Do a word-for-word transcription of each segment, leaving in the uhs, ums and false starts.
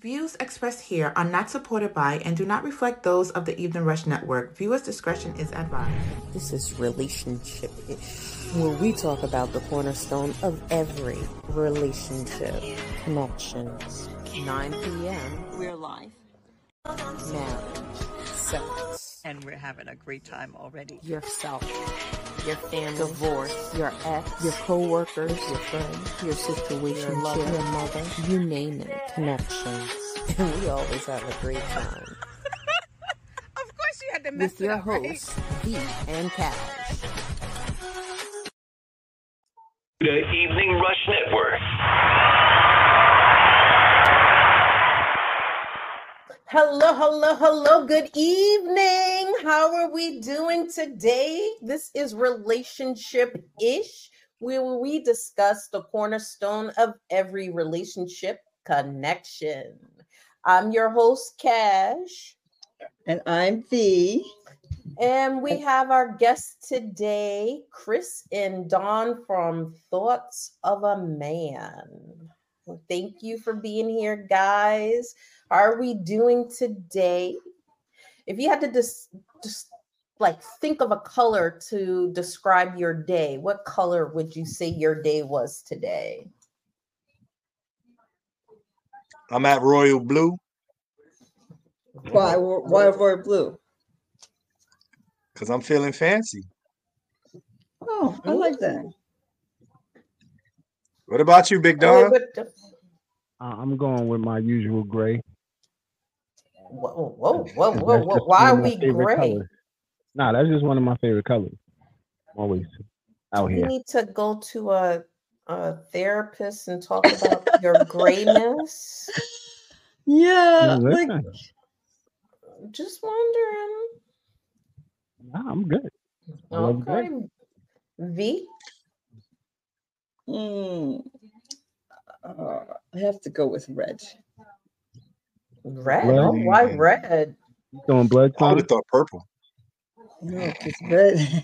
Views expressed here are not supported by and do not reflect those of the Evening Rush Network. Viewers' discretion is advised. This is Relationship-ish, where we talk about the cornerstone of every relationship. Connections. nine p.m. We're live. Marriage. Sex. And we're having a great time already. Yourself. Your family. Divorce. Your ex. Your co-workers. Your friends. Your situation. Your lover. Your mother. You name it. Connections. And we always have a great time. Of course you had to mess With your it up, right? hosts, V and Cash. The Evening Rush Network. Hello, hello, hello. Good evening. How are we doing today? This is Relationship-ish, where we discuss the cornerstone of every relationship, connection. I'm your host, Cash. And I'm V. And we have our guests today, Chris and Dawn from Thoughts of a Man. Thank you for being here, guys. How are we doing today? If you had to just, just like think of a color to describe your day, what color would you say your day was today? I'm at royal blue. Why? Why royal blue? Because I'm feeling fancy. Oh, I like that. What about you, Big Don? Uh, I'm going with my usual gray. Whoa, whoa, whoa, whoa, whoa. Why are we gray? Colors. Nah, that's just one of my favorite colors. Always out here. You need to go to a, a therapist and talk about your grayness. Yeah, No, like, just wondering. Nah, I'm good. I Okay. V? mm, uh, I have to go with red. Red? Red? Oh, why red? You throwing blood? I would have thought purple. No, because red,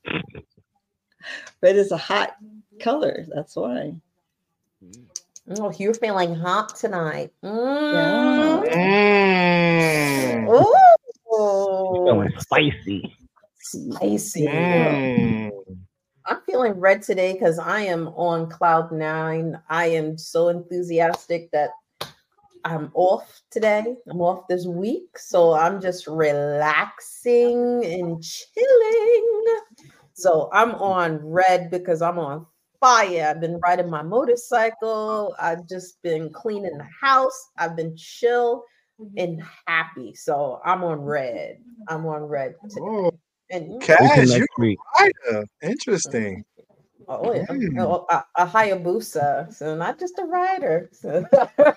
red is a hot color. That's why. Oh, you're feeling hot tonight. Mm. Mm. Ooh. You're feeling spicy. Spicy. Mm. I'm feeling red today because I am on cloud nine. I am so enthusiastic that I'm off today. I'm off this week. So I'm just relaxing and chilling. So I'm on red because I'm on fire. I've been riding my motorcycle. I've just been cleaning the house. I've been chill and happy. So I'm on red. I'm on red today. Oh, And Cash, next you week. rider. Interesting. oh, yeah. Mm. Oh, a, a Hayabusa. So not just a rider. So,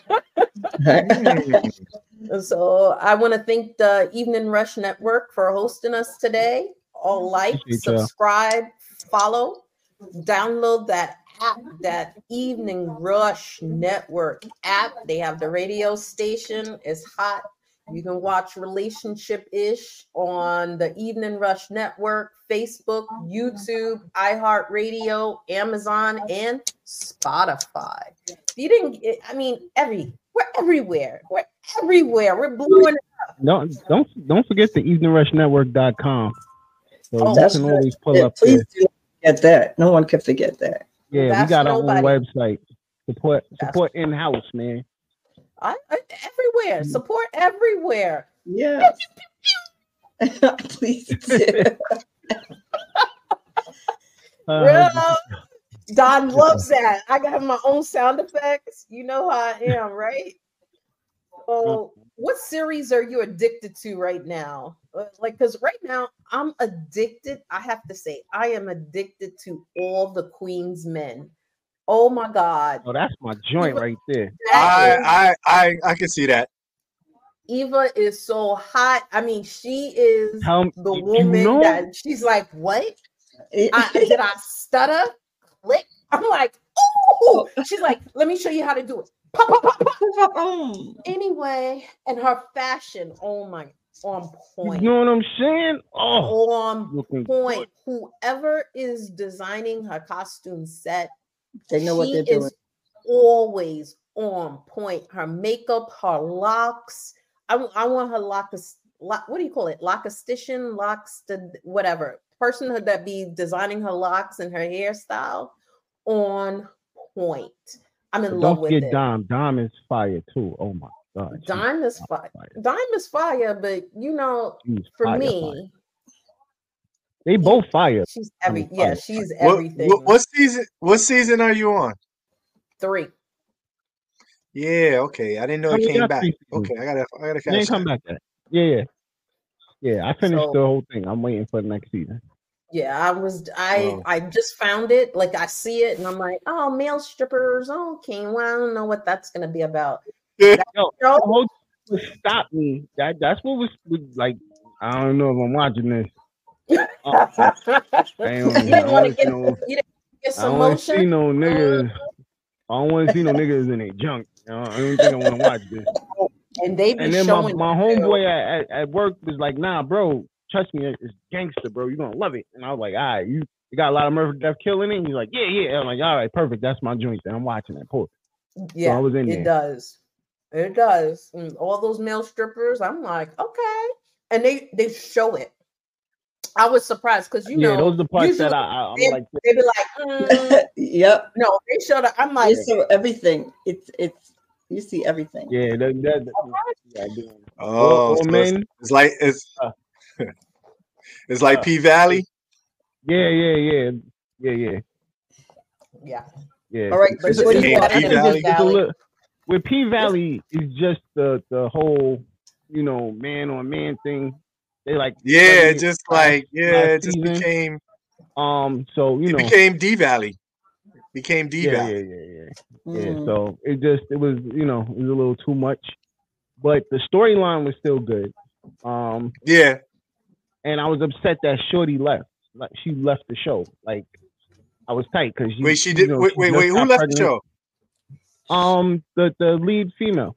Mm. so I want to thank the Evening Rush Network for hosting us today. All like, Appreciate y'all. subscribe, follow, download that app, that Evening Rush Network app. They have the radio station. It's hot. You can watch Relationship-ish on the Evening Rush Network, Facebook, YouTube, iHeartRadio, Amazon, and Spotify. If you didn't, I mean, every we're everywhere. We're everywhere. We're blowing it up. Don't don't don't forget the evening rush network dot com. So Oh, you That's can right. always pull Yeah, up please there. do not forget that. No one can forget that. Yeah, we That's got our nobody. own website. Support That's- support in house, man. I, I, everywhere. Support everywhere. Yeah. Please do. Uh, Real. Don loves that. I got my own sound effects. You know how I am, right? So, what series are you addicted to right now? Uh, Like, because right now I'm addicted. I have to say, I am addicted to All the Queen's Men. Oh my God. oh, that's my joint right there. That is- I, I I I can see that. Eva is so hot. I mean, she is Tell me- the you woman know- that she's like, what? I, did I stutter? Click. I'm like, oh. She's like, let me show you how to do it. Pop, pop, pop, pop. Anyway, and her fashion, oh my, on You point. know what I'm saying? Oh, On looking point. Whoever is designing her costume set, They know what she they're doing. is always, on point. Her makeup, her locks. I, I want her locus. Lock, what do you call it? Lockistician, locks, to whatever person that be designing her locks and her hairstyle on point. I'm in But love don't with forget it. Dime. Dime is fire too. Oh my god. she's Dime is fire. Dime is fire, but you know, She's for fire, me, fire. They both fire. she's every Fire, yeah, fire. she's What, everything. what what season? What season are you on? Three. Yeah, okay. I didn't know Oh, it we came got back. three seasons. Okay, I gotta I gotta They ain't catch come that. back yet. Yeah, yeah. Yeah, I finished So the whole thing. I'm waiting for the next season. yeah, I was I Oh. I just found it. Like I see it and I'm like, oh, male strippers. Okay, well, I don't know what that's gonna be about. That Yo, show, the whole thing stopped me. That that's what was, was like. I don't know if I'm watching this. Uh, I ain't you on, I didn't don't want want to to see get no. you didn't get I some don't want to see motion. no Mm, niggas. I don't want to see no niggas in their junk. You know, I don't think I want to watch this. and they be And then my, showing my it too. homeboy at, at, at work was like, nah, bro, trust me, it's gangster, bro. You're going to love it. And I was like, all right, you, you got a lot of murder, death, killing it? And he's like, yeah, yeah. I'm like, all right, perfect. That's my joint. And I'm watching that. Poor. So I Yeah, was in it there. does. It does. And all those male strippers, I'm like, okay. And they they show it. I was surprised because you Yeah, know, those are the parts usually that I, I, I'm they, like, they be like, mm, Yep. no, they showed up. I'm like, You saw everything. It's it's you see everything. yeah, that, that, that, yeah, I do. All, Oh, all so it's, men. it's like it's Uh, it's like uh, P Valley. yeah, yeah, yeah, yeah, yeah, yeah. yeah. All right, But Chris, this what is do you Hey, better P watching? than Valley. P It's a Valley. little, with P Valley, it's just the the whole, you know, man on man thing. They like Yeah, studying it it just last like yeah, last it just season. became Um, so you it know, became D Valley. Became D yeah, yeah, Valley. yeah, yeah, yeah. Mm. So it just it was, you know, it was a little too much, but the storyline was still good. Um, Yeah. and I was upset that Shorty left. Like she left the show. Like I was tight because she, Wait, she you did. know, Wait, she wait, just wait. Who got left the pregnant. show? Um, the the lead female.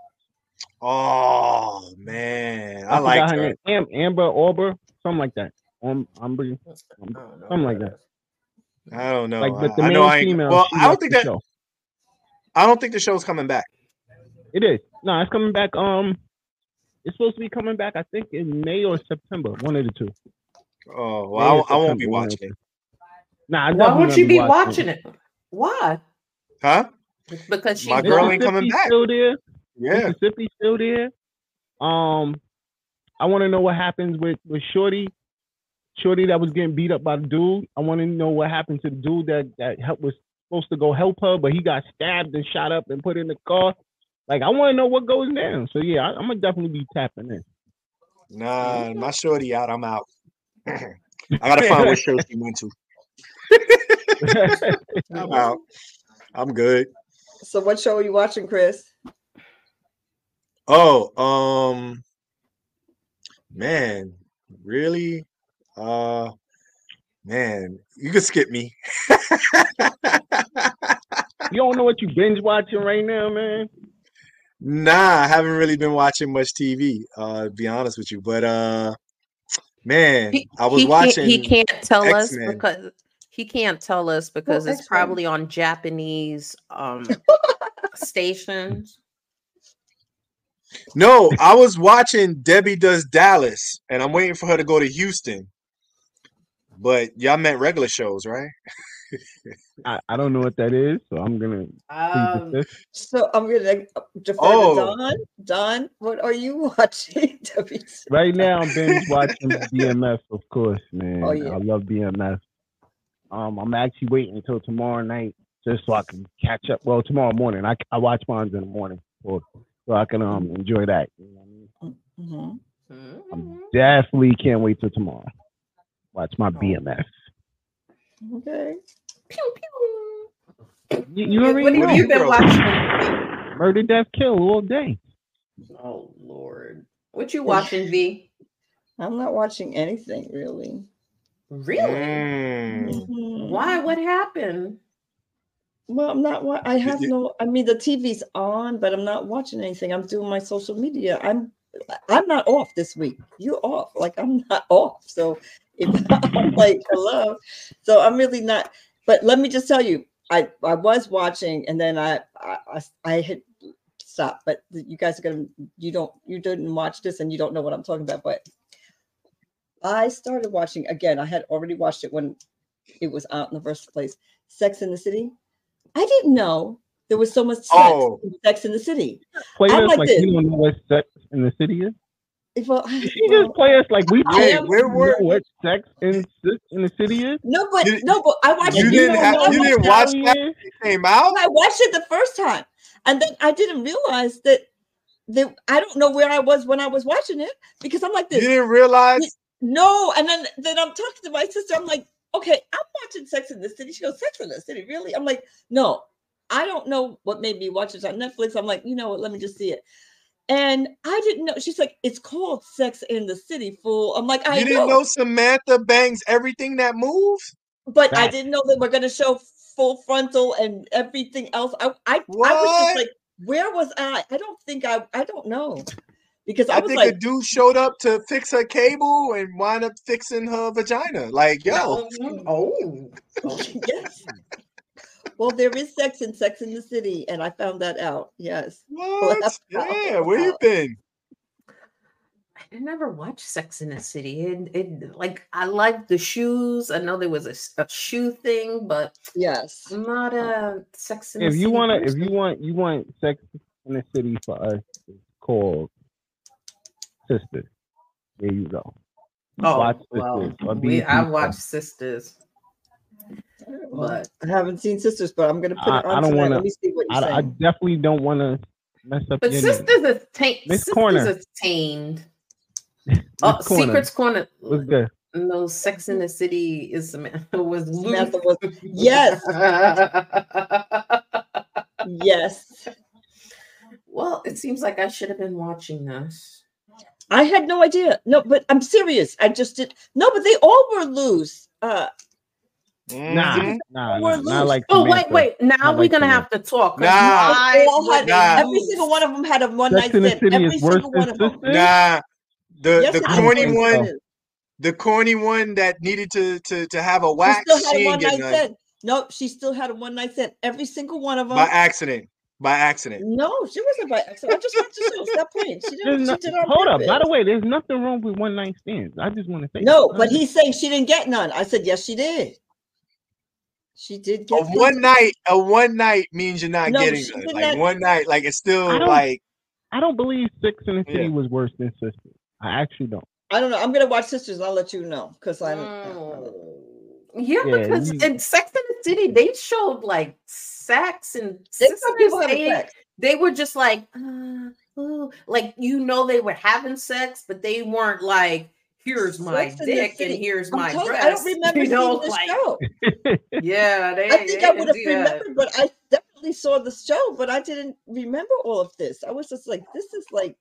Oh man, I I forgot liked her her. name. Am, Amber Auber, something like that. Um, Amber, I don't know something who like that that. I don't know. Like, but the I, I know main I ain't. female, Well, she I don't left think the that. show. I don't think the show's coming back. It is. No, it's coming back. Um, it's supposed to be coming back. I think in May or September. One of the two. Oh May well, or I, I won't be September. One of the watching two. it. Nah, I Why definitely won't gonna you be be watching watching it. it? Why? Huh? Because she My girl won. ain't coming Mississippi's back. still there. Yeah. Mississippi's still there. Um, I want to know what happens with with Shorty. Shorty that was getting beat up by the dude. I want to know what happened to the dude that that help was supposed to go help her, but he got stabbed and shot up and put in the car. Like I want to know what goes down. So yeah, I, I'm gonna definitely be tapping in. Nah, my shorty out. I'm out. I gotta find what show she went to. I'm out. I'm good. So what show are you watching, Chris? Oh, um, man, really? Uh, man, you can skip me. You don't know what you binge watching right now, man? Nah, I haven't really been watching much T V, uh, to be honest with you. But uh, man, He, I was he can't watching he can't tell us X-Men. because he can't tell us because Well, it's X-Men. probably on Japanese um stations. No, I was watching Debbie Does Dallas, and I'm waiting for her to go to Houston. But y'all meant regular shows, right? I, I don't know what that is, so I'm gonna Um, plead the fifth. So I'm gonna defer Oh. to Don. Don, what are you watching? W C? Right now, I'm binge watching B M F, of course, man. Oh, yeah. I love B M F. Um, I'm actually waiting until tomorrow night just so I can catch up. Well, tomorrow morning. I, I watch mine in the morning, so, so I can um enjoy that. You know what I mean? Mhm. I'm definitely can't wait till tomorrow. Watch my B M F. Okay. pew, pew. You, you What already have know. you been Girl. watching? Murder, death, kill all day. Oh Lord, what you watching, V? I'm not watching anything really. Really? Mm. Mhm. Why? What happened? Well, I'm not. wa- I have you- no. I mean, the T V's on, but I'm not watching anything. I'm doing my social media. I'm. I'm not off this week. You're off. Like I'm not off. So if I'm like hello, so I'm really not. But let me just tell you, I I was watching, and then I I I, I had stopped. But you guys are gonna you don't you didn't watch this, and you don't know what I'm talking about. But I started watching again. I had already watched it when it was out in the first place. Sex in the City. I didn't know there was so much sex Oh. in Sex in the City. Play I'm us like like this. you don't know what Sex in the City is. Well, Did she just play us like we I Wait, am- where don't were know what Sex in in the City is? no, but You- no, but I watched you it. didn't know, have- when I you watched didn't it- watch that? Italian? It came out? I watched it the first time, and then I didn't realize that that I don't know where I was when I was watching it because I'm like You this. didn't realize? No, and then then I'm talking to my sister. I'm like, okay, I'm watching Sex in the City. She goes, Sex in the City, really? I'm like, no, I don't know what made me watch it on Netflix. I'm like, you know what? Let me just see it. And I didn't know. She's like, it's called Sex in the City, fool. I'm like, I You didn't know Samantha bangs everything that moves? but I Facts. didn't know they were going to show full frontal and everything else. I I, I was What? just like, where was I? I don't think I. I don't know because I, I was think like, a dude showed up to fix her cable and wind up fixing her vagina. Like, yo, Oh. yes. Well, there is sex in Sex in the City, and I found that out. Yes. what? Laugh Yeah, out where you loud. been? I never watched Sex in the City. It, it like I like the shoes. I know there was a, s- a shoe thing, but Yes. I'm not a Sex in If the you City wanna, if person. you want, you want Sex in the City for us, it's called Sisters. There you go. Oh, Watch well, Sisters or we, B E T I Plus. watched Sisters, Well, but I haven't seen Sisters, but I'm going to put I, it I on don't tonight. want Let to. me see what you're I, I saying. definitely don't want to mess up but your name. Sisters is tamed. Miss Sisters Corner. is tamed. Miss Oh, Corner. Secrets Corner. What's good? No, Sex in the City is Samantha was Samantha Luke. was yes, yes. Well, it seems like I should have been watching this. I had no idea. No, but I'm serious. I just did. No, but they all were loose. Uh, Nah, Mhm. nah, We're nah, not loose. like Oh wait, Samantha. wait. Now Not we're like gonna Samantha. have to talk. 'cause Nah. why they all were had they Nah. every loose? single one of them had a one Sex night in the stand. City Every is worse single than one of them. Sisters. Nah, the Yes, the it I don't corny think one, so. the corny one that needed to to to have a She wax, still had she a ain't one getting night none stand. No, she still had a one night stand. Every single one of them. by accident. By accident. No, she wasn't by accident. I just want to show. Stop playing. She There's didn't. no, She did it on hold up. By purpose. the way, there's nothing wrong with one night stands. I just want to say. No, that. but he's saying she didn't get none. I said yes, she did. She did A get one night, a one night means you're not No, getting she none. did Like not- one night, like it's still I don't- like I don't believe Sex in the City Yeah. was worse than Sisters. I actually don't. I don't know. I'm gonna watch Sisters and I'll let you know because I don't. Oh. Yeah, Yeah, because you- in Sex in the City, they showed like sex and They sisters. saw people having They, sex. they were just like, uh, ooh, like you know, they were having sex, but they weren't like, here's my Sex in the dick and City. here's I'm my telling you, breast. I don't remember you know, seeing the like, show. yeah, they, I think they I didn't would have do that. remembered, but I definitely saw the show, but I didn't remember all of this. I was just like, this is like,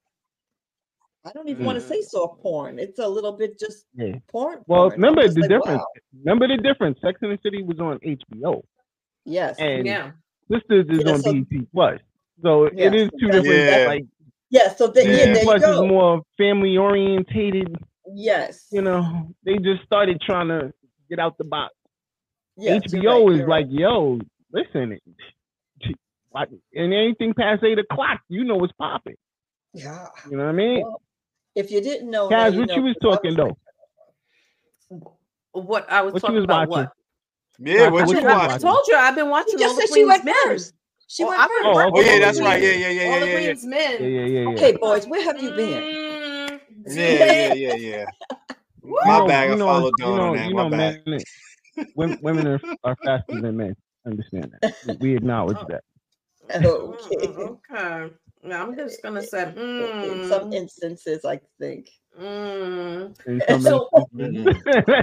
I don't even want to say soft porn. It's a little bit just Yeah. porn. Well, porn. I'm remember just the like, difference. wow. Remember the difference. Sex in the City was on H B O, Yes. and Yeah. Sisters is Yeah, on so- B E T Plus. So Yeah, it is two that's- different. Yeah. Like Yeah. So then, Yeah. yeah, B E T there you Plus go. is more family orientated. Yes. You know, they just started trying to get out the box. Yes, H you're B O right, is you're like, right. yo, listen, like, and anything past eight o'clock, you know, it's popping. Yeah. You know what I mean? Well, if you didn't know, now Kaz, you what know, you was 'cause I talking like- though? What I was What you talking was about? watching? What? yeah. What What you you I, was I watching? told you I've been watching You just all the said she Queen's went Men. first. She Oh, went I've been first. Oh, Oh yeah, okay. that's right. Yeah, yeah, yeah, all yeah, the yeah, yeah. Queen's Men. Yeah, yeah, yeah, yeah. Okay, boys, where have you been? Mm, Yeah, yeah, yeah, yeah. You My know- bag. you I know, followed you Dawn know, on that. you My know, bad. men, women, women are, are faster than men. Understand that. We, we acknowledge that. Okay. Mm, okay. Now I'm just gonna say, In some mm, instances, I think. mm. In some So- instances,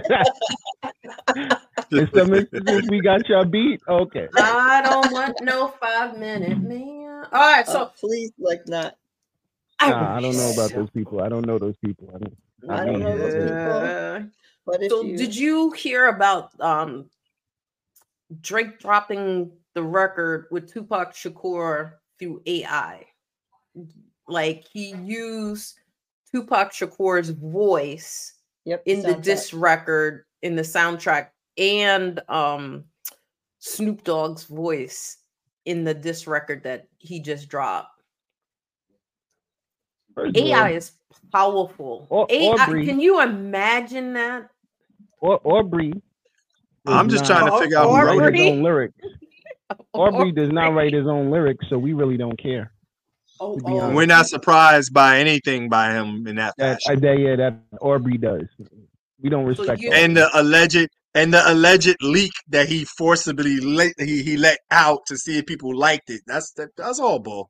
in some instances, we got y'all beat. Okay. I don't want no five minute man. All right, So so please, like, not. Nah, I don't know about those people. I don't know those people. I don't. I don't know those people. Uh, But if so you, did you hear about um Drake dropping the record with Tupac Shakur through A I? Like he used Tupac Shakur's voice Yep, in the soundtrack. diss record in the soundtrack, and um Snoop Dogg's voice in the diss record that he just dropped. First of A I all, is powerful. Or- A I, Aubrey. can you imagine that? Or Aubrey. I'm does just not trying to figure out who write wrote Aubrey? it. his own lyrics. Aubrey does not Aubrey. write his own lyrics, so we really don't care. Oh, to be oh. honest. We're not surprised by anything by him in that That fashion. I that, yeah, that Aubrey does. We don't So respect you- Aubrey. And the alleged and the alleged leak that he forcibly let he, he let out to see if people liked it. That's that, that's all bull.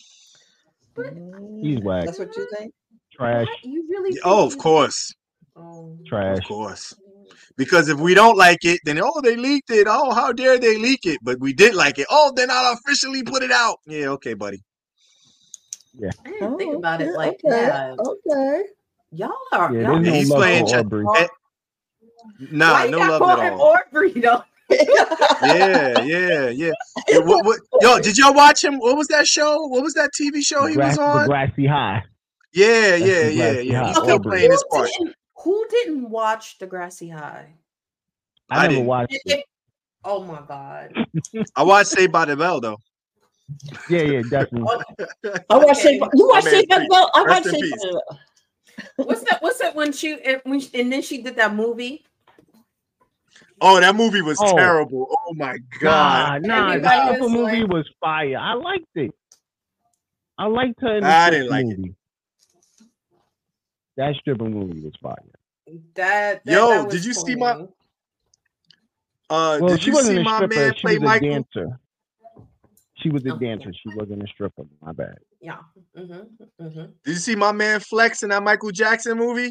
He's whack. That's what you think? Trash, What? You really? think Oh, of you- course. Oh. trash. Of course. Because if we don't like it, then oh they leaked it. Oh, how dare they leak it? But we did like it. Oh, then I'll officially put it out. Yeah, okay, buddy. I didn't think Oh, about it okay, like okay, that. Okay. Y'all are. Yeah, y'all there's no He's love playing for Ch- Aubrey. Eh, Nah, Why you no gotta love call at him all. Aubrey though? Yeah, yeah, yeah. Yeah, what, what, yo, did y'all watch him? What was that show? What was that T V show The, he grass, was the on? grassy high. Yeah, That's yeah, the yeah, Grassy yeah. High, He's still Aubrey. playing his Who part. didn't, who didn't watch Degrassi High? I, I never didn't. watched It- it. it- oh my god! I watched Saved by the Bell though. Yeah, yeah, definitely. I watched Okay. Saved by- You watched My Saved by man, the Bell? I rest watched in Saved by peace. the Bell. What's that? What's that when she and, when she, and then she did that movie? Oh, that movie was Oh. terrible. Oh my god. Nah, nah, Everybody that was stripper movie like- was fire. I liked it. I liked her in the I stripper didn't like it. movie. That stripper movie was fire. That, that Yo, that was did you see my- funny. Uh, Well, did she you wasn't see a my stripper. man She play was a Michael? dancer. She was a Oh. dancer. She wasn't a stripper. My bad. Yeah. Mm-hmm, mm-hmm. Did you see my man Flex in that Michael Jackson movie?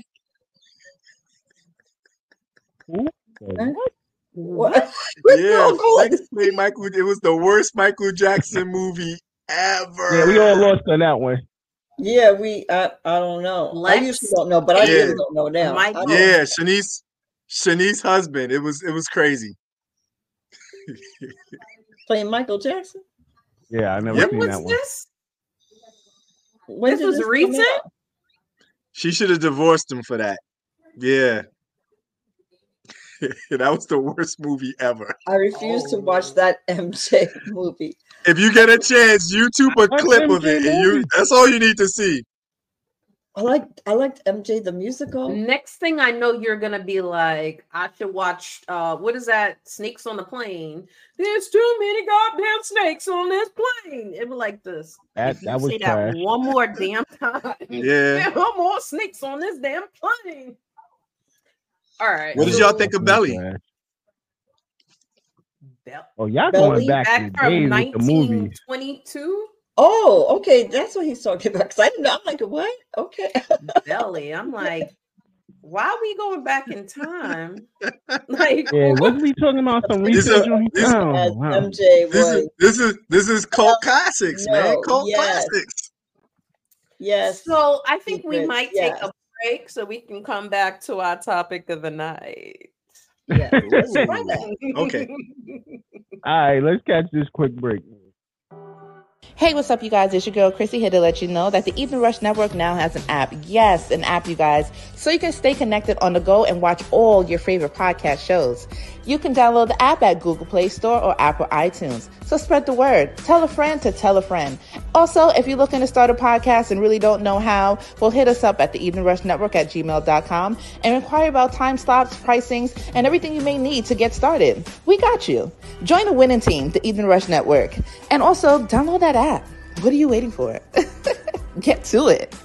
Who? What? What? Where's Yeah, Bill going? Flex played Michael. It was the worst Michael Jackson movie ever. Yeah, we all lost on that one. Yeah, we. I. I don't know. I Lex? used to don't know, but I Yeah. really don't know now. Mike- I don't- Yeah, Shanice, Shanice's husband. It was it was crazy. Playing Michael Jackson. Yeah, I never Yep. seen What's that one. this? When This did was come recent? out? She should have divorced him for that. Yeah. That was the worst movie ever. I refuse to Oh. watch that M J movie. If you get a chance, YouTube a What clip of M J it, and you movie? that's all you need to see. I like. I liked M J the musical. Next thing I know, you're gonna be like, I should watch. Uh, what is that? Snakes on the Plane. There's too many goddamn snakes on this plane. It was like this. That If you that was say trash. that one more damn time. Yeah. There are more snakes on this damn plane. All right. What did so y'all think of Belly? Trash. Bel- Oh, y'all Belly going back, Back to from days with the nineteen movies. twenty-two. Oh, okay, that's what he's talking about. Because I didn't know. I'm like, what? Okay. Belly. I'm like, why are we going back in time? Like, Yeah, wasn't we talking about some These recent are- joints? these- Oh, As wow. M J This was. is this is this is cult classics, man. No, Cult yes. classics. Yes. so I think we Secrets, might take yes. a break so we can come back to our topic of the night. Yes. Let's try Ooh. that. Okay. All right, let's catch this quick break. Hey, what's up, you guys? It's your girl, Chrissy, here to let you know that the Evening Rush Network now has an app. Yes, an app, you guys. So you can stay connected on the go and watch all your favorite podcast shows. You can download the app at Google Play Store or Apple iTunes. So spread the word. Tell a friend to tell a friend. Also, if you're looking to start a podcast and really don't know how, well, hit us up at the Evening Rush Network at gmail dot com and inquire about time slots, pricings, and everything you may need to get started. We got you. Join the winning team, the Evening Rush Network. And also, download that app. What are you waiting for? Get to it.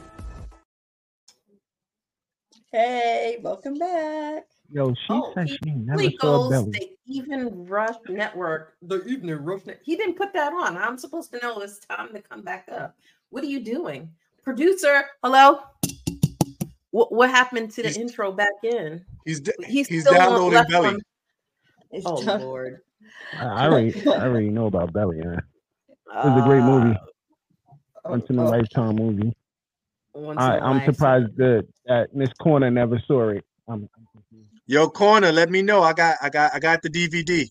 Hey, welcome back. Yo, she Oh, said he she never He saw goes Belly. the Even Rush Network. The Evening Rush Network. He didn't put that on. I'm supposed to know it's time to come back up. What are you doing? Producer, hello? What, what happened to the He's- intro back in? He's d- He's, he's still on- downloading left Belly. on- It's Oh, done. Lord. I, I already, I already know about Belly. Man. It was a great movie. Oh, Once in a oh. lifetime movie. Uh, once I, in a I'm lifetime. surprised that that Miss Corner never saw it. I'm, I'm confused. Yo, Corner, let me know. I got I got I got the D V D.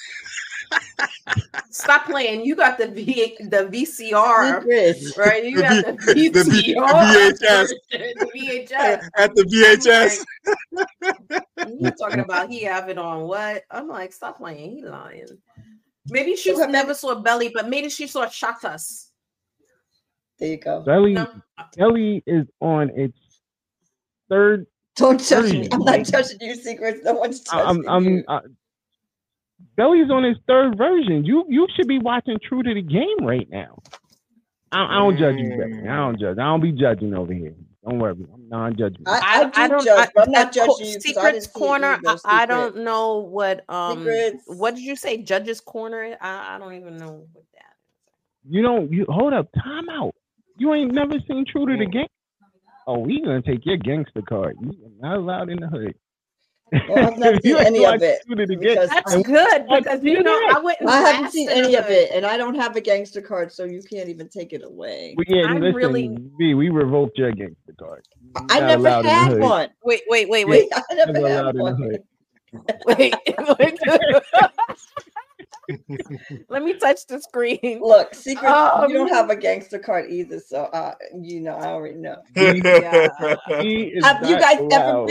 Stop playing. You got the v, the V C R, Secrets. right? You The got the V- the V- V C R, the V H S. version, the V H S. At the V H S. You talking about he have it on what? I'm like, stop playing. He lying. Maybe she So have never you- saw Belly, but maybe she saw Shatas. There you go. Belly, No. Belly is on its third. Don't judge me. version. I'm not judging you, Secrets. No one's judging I'm, I'm, you. uh, Belly's on its third version. You, you should be watching True to the Game right now. I, I don't judge you, Belly. I don't judge. I don't be judging over here. Don't worry. I'm non-judging. I, I, do I don't. judge, I, but I'm not at judging Co- you. 'cause I Secrets didn't see it Corner. either, I, I Secret. don't know what. Um, Secrets. what did you say? Judges Corner. I, I don't even know what that is. You don't. You hold up. Time out. You ain't never seen True to the Game. Oh, we gonna take your gangster card. You are not allowed in the hood. Well, I've not seen You ain't any of watched it. True to the Game. Because That's I, good because you know I wouldn't. I haven't blast seen in the any of hood. it, and I don't have a gangster card, so you can't even take it away. We, yeah, I'm listen, really- B, we revoked your gangster card. You're I not never allowed in the had hood. one. Wait, wait, wait, wait, I never Never had allowed in the one. hood. wait. wait. Let me touch the screen. Look, Secret, Um, you don't have a gangster card either, so uh, you know, I already know. Yeah. He is Have you not guys ever allowed. been?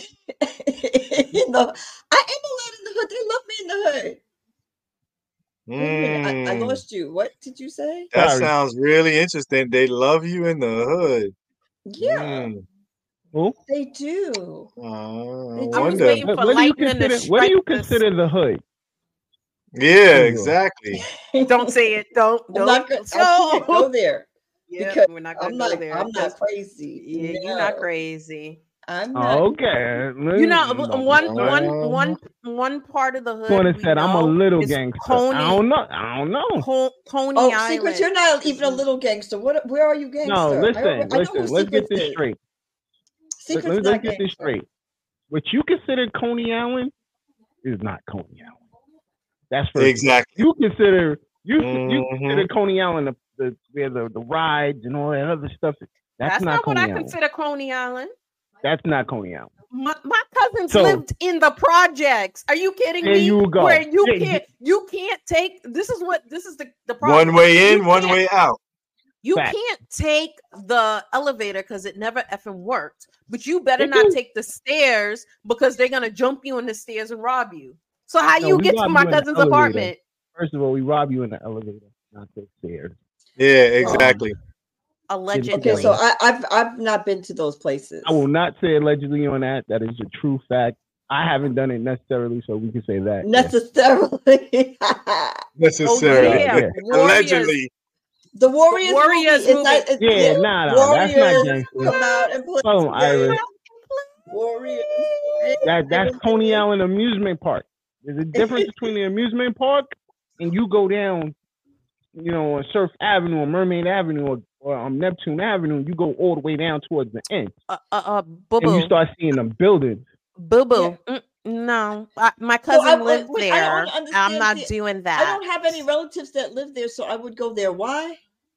You know, I am allowed in the hood. They love me in the hood. Wait a minute, I, I Mm, lost you. What did you say? that Sorry. sounds really interesting. They love you in the hood. Yeah, Mm, Who? they do. uh, I I was I was wonder. waiting What, for what do you lightning to consider? What do you strike this. consider the hood? Yeah, Bingo. exactly. Don't say it. Don't. I'm Don't. not good. I can't go there Yeah, because we're not gonna I'm go not. there. I'm not 'cause- crazy. Yeah, you're not No, crazy. I'm not. Okay. You know, Listen, one, but- one, Um, one, one part of the hood. Someone we said I'm a know little is gangster. Coney, I don't know. I don't know. Co- Coney Oh, Island. Secrets, you're not even a little gangster. What? Where are you gangster? No, I, listen, already- I know listen. who Let's get Secrets this is. straight. Let, Secrets let, not let's get this gangster. straight. What you consider Coney Island is not Coney Island. That's first. Exactly. You consider you you Mhm. consider Coney Island the, the where the, the rides and all that other stuff. That's, That's not, not what Coney I Island. consider Coney Island. That's not Coney Island. My, my cousins So- lived in the projects. Are you kidding There me? you go. Where you Yeah, can't, you can't take. This is what this is the the problem. One way in, You one can't- way out. You Fact. can't take the elevator because it never effing worked. But you better It not do. take the stairs because they're gonna jump you in the stairs and rob you. So how No, you we get to rob my you in the cousin's elevator. apartment? First of all, we rob you in the elevator, not the stairs. Yeah, exactly. Allegedly. Okay, so I, I've I've not been to those places. I will not say allegedly on that. That is a true fact. I haven't done it necessarily, so we can say that. necessarily. Necessarily. Oh, yeah. Yeah. Warriors. Allegedly. The Warriors, Warriors movie, is that, movie. is, Yeah, nah, nah, that's not Warriors gangster. come out and play. Oh, Iris. Warriors. That that's Coney Island amusement park. There's a difference between the amusement park and you go down, you know, on Surf Avenue or Mermaid Avenue or, or um, Neptune Avenue. You go all the way down towards the end, Uh, uh, uh, boo and you boo. start seeing the buildings. Boo boo. Mm, no, I, my So I cousin would- lived wait, I there. don't I'm understand not the- doing I that. don't have any relatives that live there, so I would go there. Why?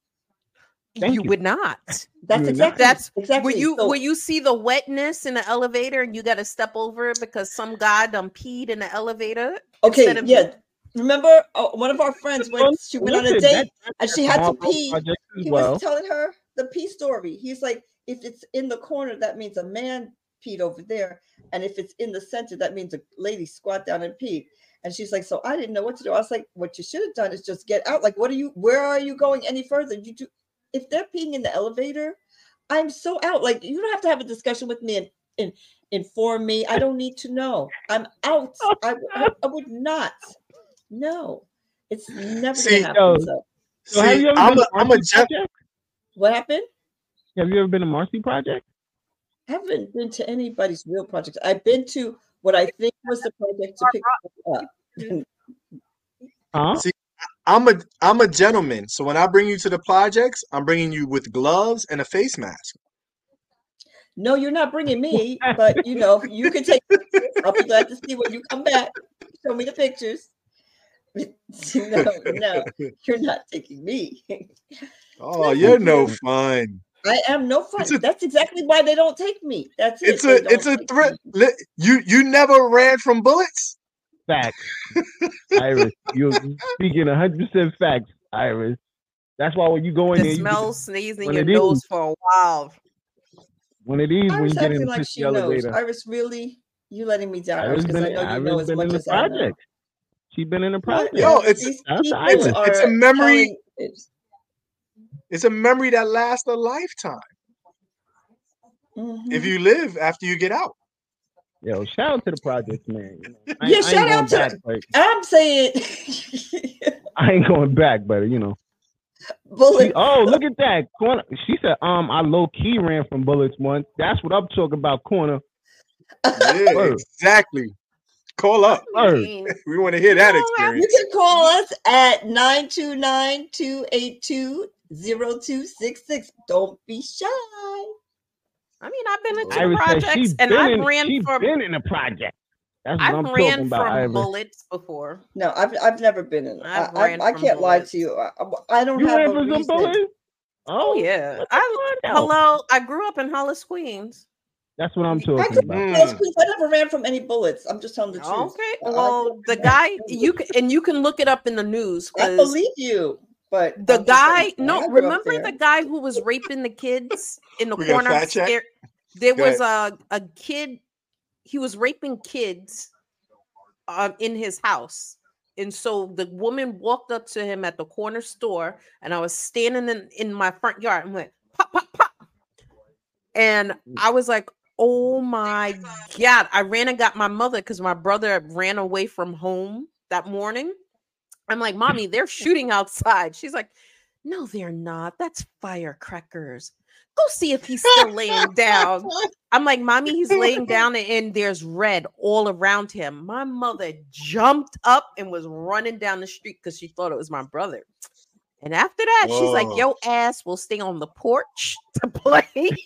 Thank you you. would not. That's You would not. exactly That's exactly. Will you so, will you see the wetness in the elevator and you got to step over it because some guy done peed in the elevator? okay, instead of- yeah. Remember, uh, one of our friends went. She went on a Listen, date that- and she that's had to Marlboro pee. Project as He well. was telling her the pee story. He's like, if it's in the corner, that means a man peed over there, and if it's in the center, that means a lady squat down and peed. And she's like, so I didn't know what to do. I was like, what you should have done is just get out. Like, what are you? Where are you going any further? You do. If they're peeing in the elevator, I'm so out. Like, you don't have to have a discussion with me and, and inform me. I don't need to know. I'm out. I, I, I would not. No, it's never See, gonna happen. yo, So, So have See, you ever I'm been a, to I'm a Marcy gen- Project? what happened? Have you ever been to Marcy Project? I haven't been to anybody's real project. I've been to what I think was the project to pick up. Huh? See, I'm a I'm a gentleman. So when I bring you to the projects, I'm bringing you with gloves and a face mask. No, you're not bringing me, but you know, you can take pictures. I'll be glad to see when you come back. Show me the pictures. No, no, you're not taking me. Oh, you're no fun. I am no fun. It's a- That's exactly why they don't take me. That's it. It's They a don't it's a take threat. me. Li- You you never ran from bullets. Facts. Iris, you're speaking one hundred percent facts, Iris. That's why when you go in there, It you smells sneezing when your it is- nose for a while. one of these when Iris you get in acting the like pussy she knows. elevator. Iris, really, you letting me down? Iris Because I been, know you Iris know as been much in the as I know. project. She been in the Well, project. Yo, it's these That's people Iris. it's it's a are memory. telling- it's- It's a memory that lasts a lifetime Mhm. if you live after you get out. Yo, shout out to the projects, man. You know, I, Yeah, I shout ain't going out to- back, but I'm saying, I ain't going back, but you know. bullet. She, oh, look at that corner. She said, "Um, I low key ran from bullets once." That's what I'm talking about, corner. Yeah, Word. exactly. Call up. Word. mean, We want to hear that No, You experience. can call us at nine two nine, two eight two, zero two six six. Don't be shy. I mean, I've been into Iris said projects she and been I've in, ran she from been in a project. That's what I've I'm ran talking about, from Iris. bullets before. No, I've I've never been in. I, I've I, ran I from can't lie bullets. to you. I, I don't You have ran a for some reason. bullets? Oh yeah. what the I fuck? No. hello. I grew up in Hollis, Queens. That's what I'm I talking could about. Mm. those queens. I never ran from any bullets. I'm just telling the truth. Okay. I- I Well, grew up the in guy Hollis, you can, and you can look it up in the news I because believe you, but the I'm just guy. saying, No, I grew up remember there. the guy who was raping the kids in the We got a corner. fact check? There, there Go was a a kid. He was raping kids, um, in his house. And so the woman walked up to him at the corner store, and I was standing in, in my front yard and went pop, pop, pop. And I was like, oh my God. I ran and got my mother because my brother ran away from home that morning. I'm like, Mommy, they're shooting outside. She's like, no, they're not. That's firecrackers. Go see if he's still laying down. I'm like, Mommy, he's laying down and, and there's red all around him. My mother jumped up and was running down the street because she thought it was my brother. And after that, she's like, Whoa. yo ass will stay on the porch to play.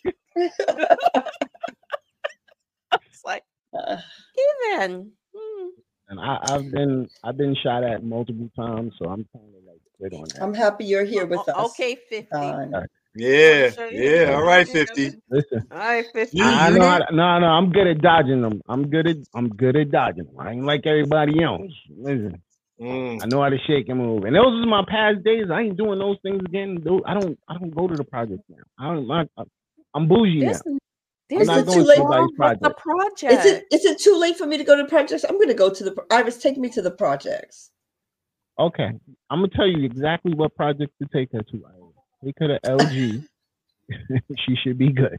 It's like, Uh, even. Hmm. And I, I've been I've been shot at multiple times, so I'm kind of like good on that. I'm happy you're here with O- us. Okay, fifty. Don. Yeah, Show you. yeah. All right, fifty. Listen, All right, fifty. You- I, I you know how need- to, no no I'm good at dodging them. I'm good at I'm good at dodging them. I ain't like everybody else. Listen, Mm. I know how to shake and move. And those are my past days. I ain't doing those things again. Those- I don't I don't go to the project now. I don't I, I'm bougie There's, now. there's not nothing going to wrong anybody's with the project. Is it is it too late for me to go to projects? I'm going to go to the. Iris, take me to the projects. Okay, I'm gonna tell you exactly what project to take her to. Iris. Take her to L G. She should be good.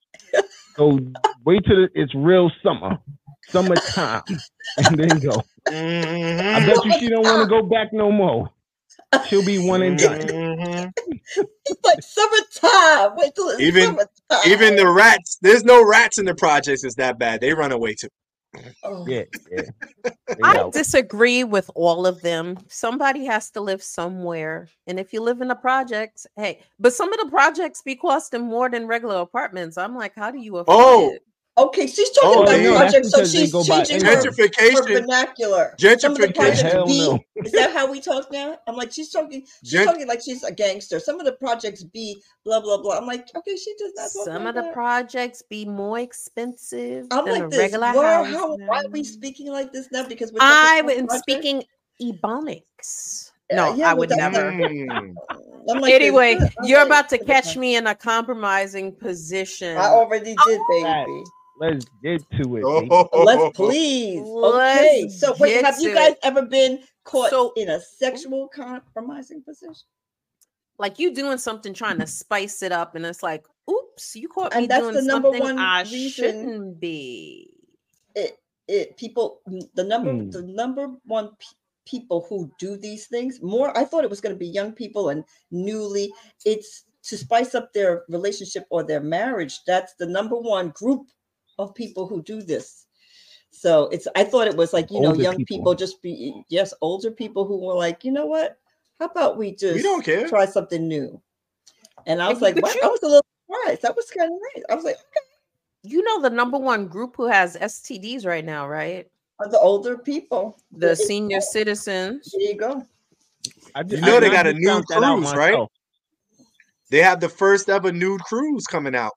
So wait till it's real summer, summertime, and then go. I Mhm. bet you she don't want to go back no more. She'll be one and done. Mhm. It's like summertime. Wait till it's Even- summertime. Even the rats, there's no rats in the projects. It's that bad. They run away too. Oh. Yeah, yeah. They I out. disagree with all of them. Somebody has to live somewhere. And if you live in the projects, hey, but some of the projects be costing more than regular apartments. I'm like, how do you afford Oh, it? Okay, she's talking Oh, about yeah. projects, so That's because they she's go by changing her, her gentrification. vernacular. Some of the Gentrification. projects Hell B. no. Is that how we talk now? I'm like, she's talking. She's Gen- talking like she's a gangster. Some of the projects B. Blah blah blah. I'm like, okay, she does not talk Some like of the that. projects be more expensive I'm than like a this. regular Where, house. how, why are we speaking like this now? Because we're I talking about am projects? speaking Ebonics. Yeah, No, yeah, I well, would that's never. Mm. I'm like, Anyway, this. I'm you're like, about to catch me in a compromising position. I already did, Right. baby. Let's get to it. baby. Oh. Let's please. Okay. Let's So wait, get have you to guys it. ever been caught So- in a sexual compromising position? Like you doing something trying to spice it up, and it's like, oops, you caught And me that's doing the number something one I reason- shouldn't be. It it people the number Hmm. the number one pe- people who do these things more. I thought it was going to be young people and newly. It's to spice up their relationship or their marriage. That's the number one group of people who do this. So it's I thought it was like, you know, Older young people. people just be yes, older people who were like, you know what? How about we just don't care. try something new? And I was But like, you- what? I was a little surprised. That was kind of nice. I was like, You know the number one group who has S T Ds right now, right? okay, the older people. The senior citizens. There you go. I You know they got a just new found that out cruise, right? myself. They have the first ever nude cruise coming out.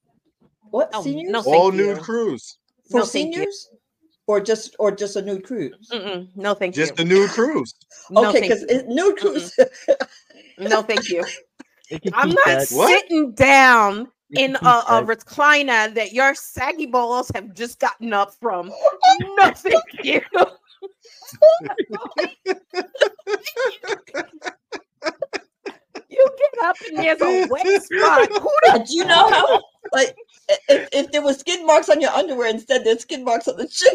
What Oh, seniors? no, Thank All you. nude cruise. For No, thank you. seniors, or just or just a nude cruise? Mm-mm. No, thank Just you. the nude cruise. No, Okay, thank because you. nude cruise. No, thank you. They can I'm keep not that. What? sitting down They in a, can a keep that. recliner that your saggy balls have just gotten up from. No, thank you. You get up and there's a wet spot. Who the And do you know how, like, if, if there were skid marks on your underwear, instead there's skid marks on the chair.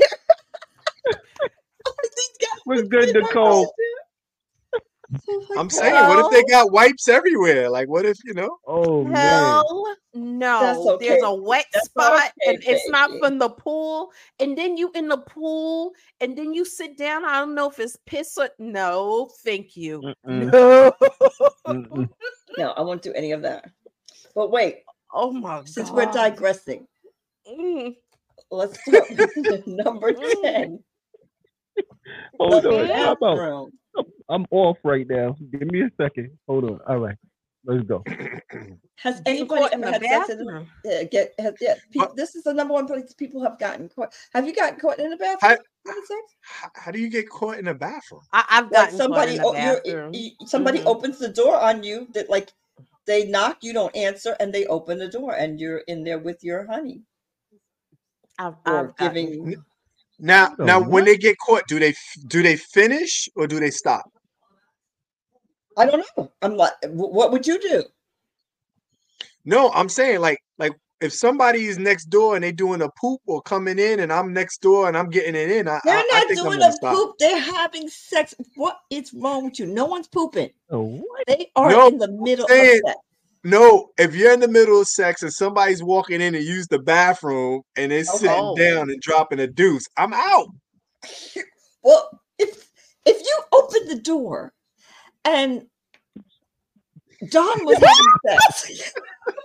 These guys What's put good, skid marks on Nicole? the chair. Oh my I'm saying, what if they got wipes everywhere? Like, what if you know? Oh man. hell no? That's okay. There's a wet That's not spot, okay, and it's not baby. from the pool. And then you in the pool, and then you sit down. I don't know if it's piss or no. Thank you. Mm-mm. No. Mm-mm. No, I won't do any of that. But wait, Oh my since god. we're digressing, Mm. let's start with number ten. Hold The on. How about bathroom. I'm off right now. Give me a second. Hold on. All right. Let's go. Has Getting anybody caught in ever the had sex in the bathroom. yeah, get has, yeah, pe- What? this is the number one place people have gotten caught. Have you gotten caught in the bathroom? How, having sex? how, how do you get caught in a bathroom? I, I've Like gotten somebody caught o- in the you're, bathroom. you- somebody Mhm. opens the door on you that like they knock, you don't answer, and they open the door and you're in there with your honey I've, or I've gotten- giving. Now, The now, when what? they get caught, do they do they finish or do they stop? I don't know. I'm like, wh- what would you do? No, I'm saying like like if somebody is next door and they doing a poop or coming in, and I'm next door and I'm getting it in, I, They're I, I not think I'm doing gonna a stop. poop. They're having sex. What is wrong with you? No one's pooping. Oh, what? They are No, in the middle of saying- sex. No, if you're in the middle of sex and somebody's walking in and use the bathroom and they're sitting Oh. down and dropping a deuce, I'm out. Well, if if you open the door and Don was having sex,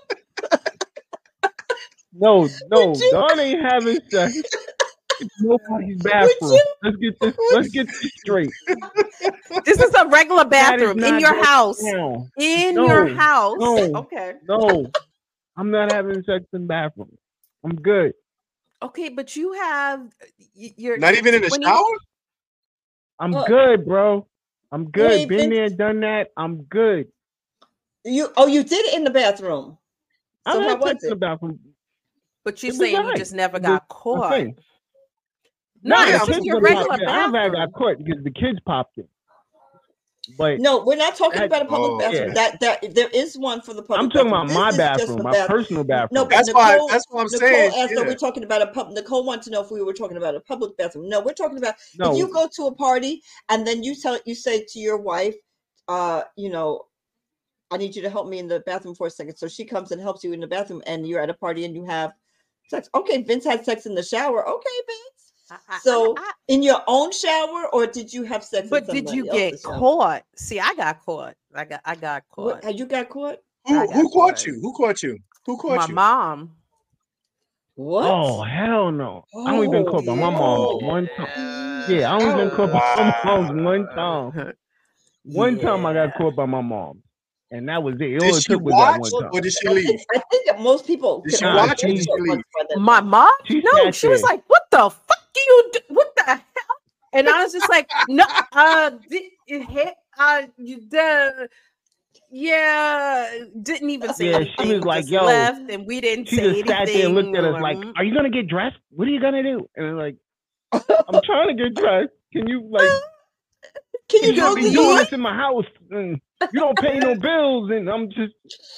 No, no, Would you- Don ain't having sex. It's nobody's bathroom. you- Let's get this. Let's get this straight. This is a regular That is bathroom in not your going house. down. In No, your house. no. Okay. No, I'm not having sex in the bathroom. I'm good. Okay, but you have y- your Not even in the when you- shower. I'm Uh, good, bro. I'm good. ain't Been been- there, done that. I'm good. you oh you did it in the bathroom. So I'm how not was sex in the it? bathroom. But you're It was saying you alright. just never It got was- caught. I'm saying. No, Yeah, it's I'm just saying your I've regular got- I've bathroom. got caught because the kids popped in. But No, we're not talking That- about a public Oh, bathroom. yeah. That that there is one for the public. I'm talking bathroom. about my This is just bathroom, a my bath- personal bathroom. No, but That's why. Nicole, That's what I'm Nicole saying. asked, yeah. are we talking about a pub? Nicole wanted to know if we were talking about a public bathroom. No, we're talking about No, if you go to a party and then you tell you say to your wife, uh, you know, I need you to help me in the bathroom for a second. So she comes and helps you in the bathroom, and you're at a party and you have sex. Okay, Vince had sex in the shower. Okay, Vince. I- I- So I- I- in your own shower, or did you have sex? but in did you somebody get else's shower? caught? See, I got caught. I got I got What, caught. had you got caught? Who, I got who caught caught. you? Who caught you? Who caught My you? mom. What? oh hell no! I only been caught by my mom one time. Yeah, I only been caught by my mom one time. One time I got Yeah. caught by my mom, and that was it. It Did only she took was that watch one time. or did she I think, leave? I think that most people Did can she only watch get or did she caught leave? once by their My mom. mom? She No, sat she was there. like, "What the fuck do you do? What the hell?" And I was just like, "No, uh, di- it hit, uh, you did, yeah." Didn't even say Yeah, she anything. was like, just "Yo," left, and we didn't She say just anything. sat there and looked at us We're like, "Mm." "Are you gonna get dressed? What are you gonna do?" And I'm like, "I'm trying to get dressed. Can you like? Can you You go shouldn't to be the doing door? this in my house, and you don't pay no bills." And I'm just,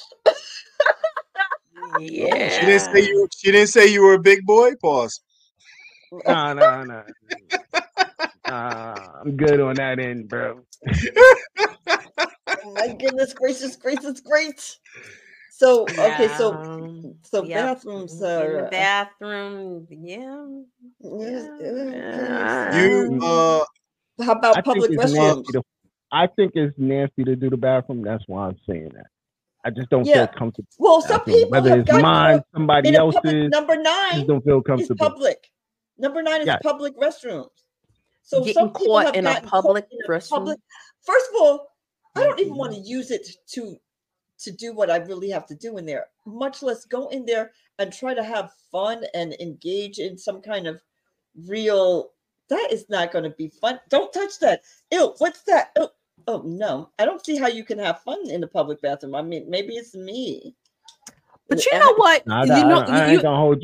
Yeah. She didn't say you. She didn't say you were a big boy. Pause. nah, nah, nah. Nah, I'm good on that end, bro. Oh my goodness gracious, gracious, great. So okay, so Yeah. so Yep. bathrooms in are the uh, bathroom. Yeah. yeah. You. Uh. How about I public think it's restrooms? nasty. To, I think it's nasty to do the bathroom. That's why I'm saying that. I just don't Yeah. feel comfortable. Well, some Bathroom. people Whether have it's gotten mine, caught somebody in a else's, public. Number I nine just don't feel is comfortable. public. Number nine is Yes. public restrooms. So Getting some people caught have in a gotten caught public in a restroom? public. First of all, I don't even Mhm. want to use it to to do what I really have to do in there, much less go in there and try to have fun and engage in some kind of real. That is not going to be fun. Don't touch that. Ew, what's that? Ew. Oh no, I don't see how you can have fun in the public bathroom. I mean, maybe it's me. But you know what? Nah, I, you I- know, I, you, ain't gonna hold you.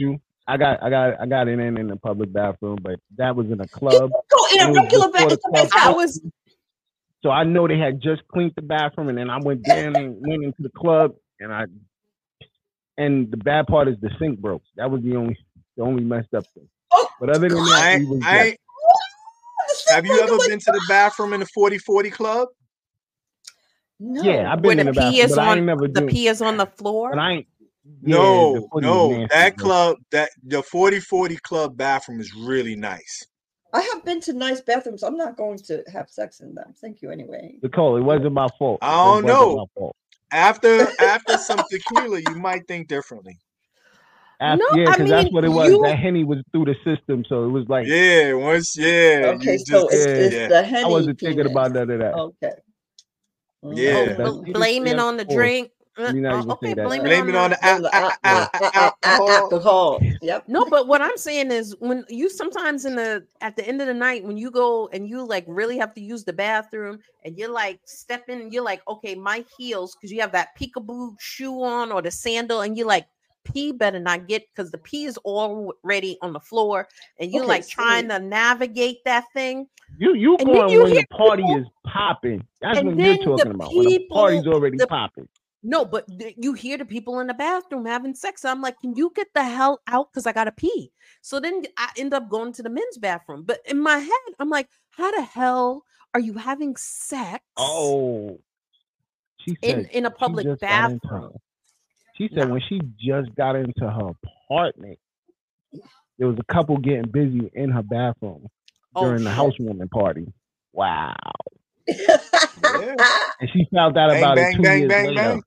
I got, I got, I got it in in the public bathroom, but that was in a club. Go in It a was regular before the bathroom. It's the club best I house. was So I know they had just cleaned the bathroom, and then I went down and went into the club, and I. And the bad part is the sink broke. That was the only, the only messed up thing. Oh, But other than that, I, he was I, good. have you ever been to the bathroom in the forty forty club? No. Yeah, I've where been in the the pee bathroom, is but I ain't on never the do. pee is on the floor. But I ain't. Yeah, the No, footy was no, nasty, that bro. club, that the forty forty club bathroom is really nice. I have been to nice bathrooms. I'm not going to have sex in them. Thank you anyway. Nicole, it wasn't my fault. I It don't wasn't know. my fault. After after some tequila, you might think differently. After, No, yeah, I because that's mean, what it was. you- That Henny was through the system, so it was like, Yeah, once, yeah. Okay, you so just, it's, yeah. it's yeah. the Henny I wasn't thinking penis. about none of that. Okay. Yeah. Oh, bl- blaming on the drink. Uh, Me not uh, even okay, say that. blaming Blame it on the Blame a- the a- al- a- al- a- al- al- al- alcohol. alcohol. Yep. No, but what I'm saying is when you sometimes in the at the end of the night when you go and you like really have to use the bathroom and you're like stepping and you're like, okay, my heels, because you have that peekaboo shoe on or the sandal, and you're like, pee better not get because the pee is already on the floor and you're Okay, like see. trying to navigate that thing. You you And then going you when hear the party people- is popping. That's and what you're then the talking about. When the people- party's already the- popping. No, but th- you hear the people in the bathroom having sex. I'm like, can you get the hell out? Because I gotta pee. So then I end up going to the men's bathroom. But in my head, I'm like, how the hell are you having sex? Oh, she In- said in a she public just got into bathroom. her- She said No. when she just got into her apartment, there was a couple getting busy in her bathroom Oh, during the shit. housewarming party. Wow. Yeah. And she found out Bang, about bang, it two bang, years bang, later. bang.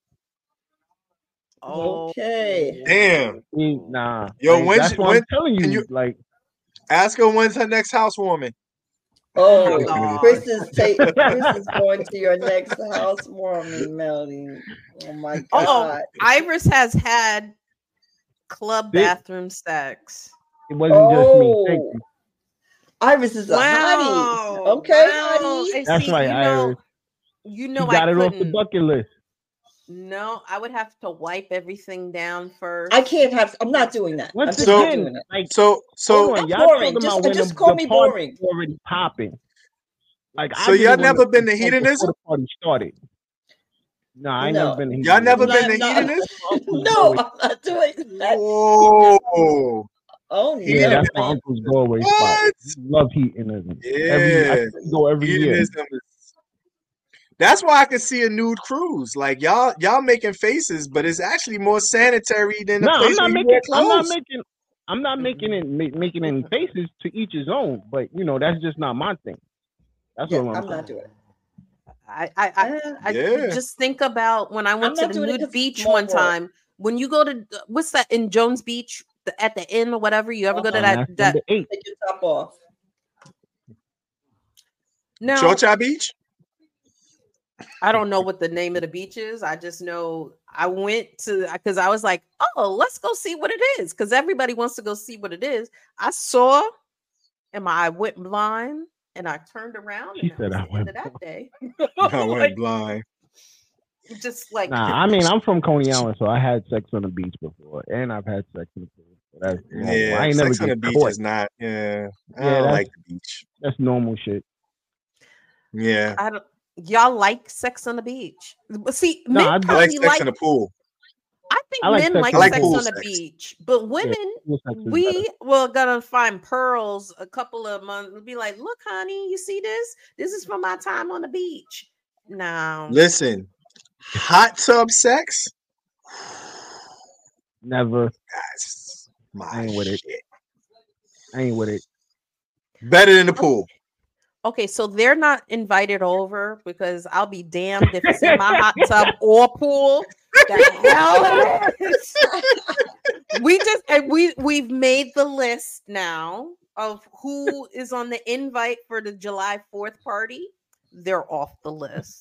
Oh, Okay. Damn. See, Nah. Yo, like, when's- that's what when- I'm telling you. can you- Like, Ask her when's her next housewarming. Oh, God. Chris is ta- Chris is going to your next housewarming, Melody. Oh my Oh, God. Iris has had club This- bathroom sex. it wasn't just me. Thank Oh. you. Iris is a Wow. hottie. Okay, Wow. hottie. And That's see, right, you know, Iris. you know She got I it off the couldn't- bucket list. No, I would have to wipe everything down first. I can't have. I'm not doing that. I'm Once just So- not again, doing it. like, So so hold on, That's y'all boring. talking Just- about when just the, call the me party's boring. already popping. Like, I So did it y'all when never been to before- hedonism? before the party started. No, I ain't No. never been to Y'all hedonism. never No, been to no. hedonism? No, I'm not doing that. Whoa. Oh no. Yeah, that's my uncle's Galway spot. What? He love hedonism. Yeah. Every, I think we go every year. Hedonism is- That's why I could see a nude cruise. Like y'all, y'all making faces, but it's actually more sanitary than the No, I'm place not where you making. wear I'm not clothes. making. I'm not making it ma- making it in faces to each his own. But you know, that's just not my thing. That's Yeah, what I'm, I'm not doing it. I, I, I, Uh, I Yeah. just think about when I went I'm to not the doing it nude 'cause it's beach small one world. time. When you go to what's that in Jones Beach the, at the inn or whatever, you ever go to And that that's that number eight. Take your top off. no? Chocha Beach? I don't know what the name of the beach is. I just know I went to because I was like, oh, let's go see what it is. Because everybody wants to go see what it is. I saw and my I went blind and I turned around She and that said was I the went end of that day. I went Like, blind. just like Nah, I mean, I'm from Coney Island, so I had sex on the beach before, and I've had sex in the pool. So that's normal. Yeah, I ain't never sex on the get beach caught. is not. Yeah, I Yeah, don't that's- like the beach. That's normal shit. Yeah, I don't y'all like sex on the beach. But see, No, men I I like probably sex like in the pool. I think I like men sex like in the sex pool. on the Sex. beach, but women, Pool sex is better. we were gonna find pearls a couple of months and be like, look, honey, you see this? This is from my time on the beach. No. Listen, hot tub sex. Never. That's my I ain't with it. shit. I ain't with it. Better than the pool. Okay, so they're not invited over because I'll be damned if it's in my hot tub or pool. The hell it is. We just and we we've made the list now of who is on the invite for the July fourth party. They're off the list.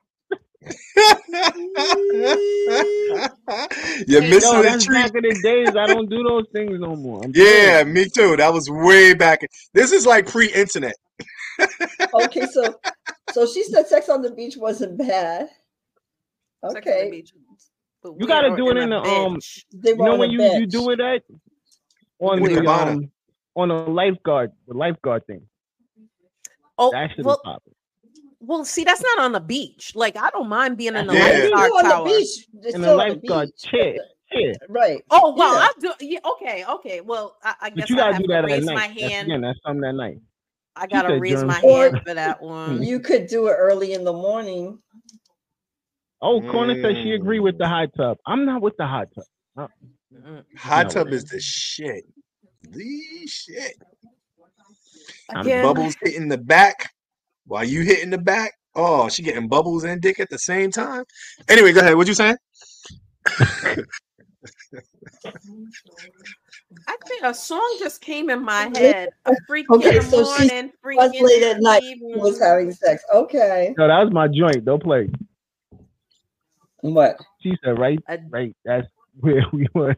You're missing Yo, the that's treat. back in the days. I don't do those things no more. I'm Yeah, me too. That was way back. This is like pre-internet. Okay, so so she said sex on the beach wasn't bad. Sex on the Okay. beach, but You we gotta are do it in a the, um, bench. They You were know on when a you, you bench. do it at on In the the cabana. um on the lifeguard the lifeguard thing. Oh, That shit well, is popping. well, see, that's not on the beach. Like, I don't mind being in the Yeah. I mean, lifeguard you're on tower. the beach. It's And the still on the lifeguard beach. chair. Yeah. Right. Oh well, Yeah. I do. Yeah, okay, okay. Well, I, I But guess you I gotta have do to that at raise my night. That's, hand. again, that's something at night. I She gotta said raise germ my Or- hand for that one. You could do it early in the morning. Oh, Corner says she agree with the Mm. hot tub. I'm not with the hot tub. Uh, Mm. Hot No. tub is the shit. The shit. I'm Again, Bubbles hitting the back while you hitting the back. Oh, she getting bubbles and dick at the same time. Anyway, go ahead. What you saying? I think a song just came in my head. A freak Okay, in the so she's- morning, freak Was in late the at night. evening. Was having sex. Okay. No, that was my joint. Don't play. What? She said, right, I- right. That's where we were.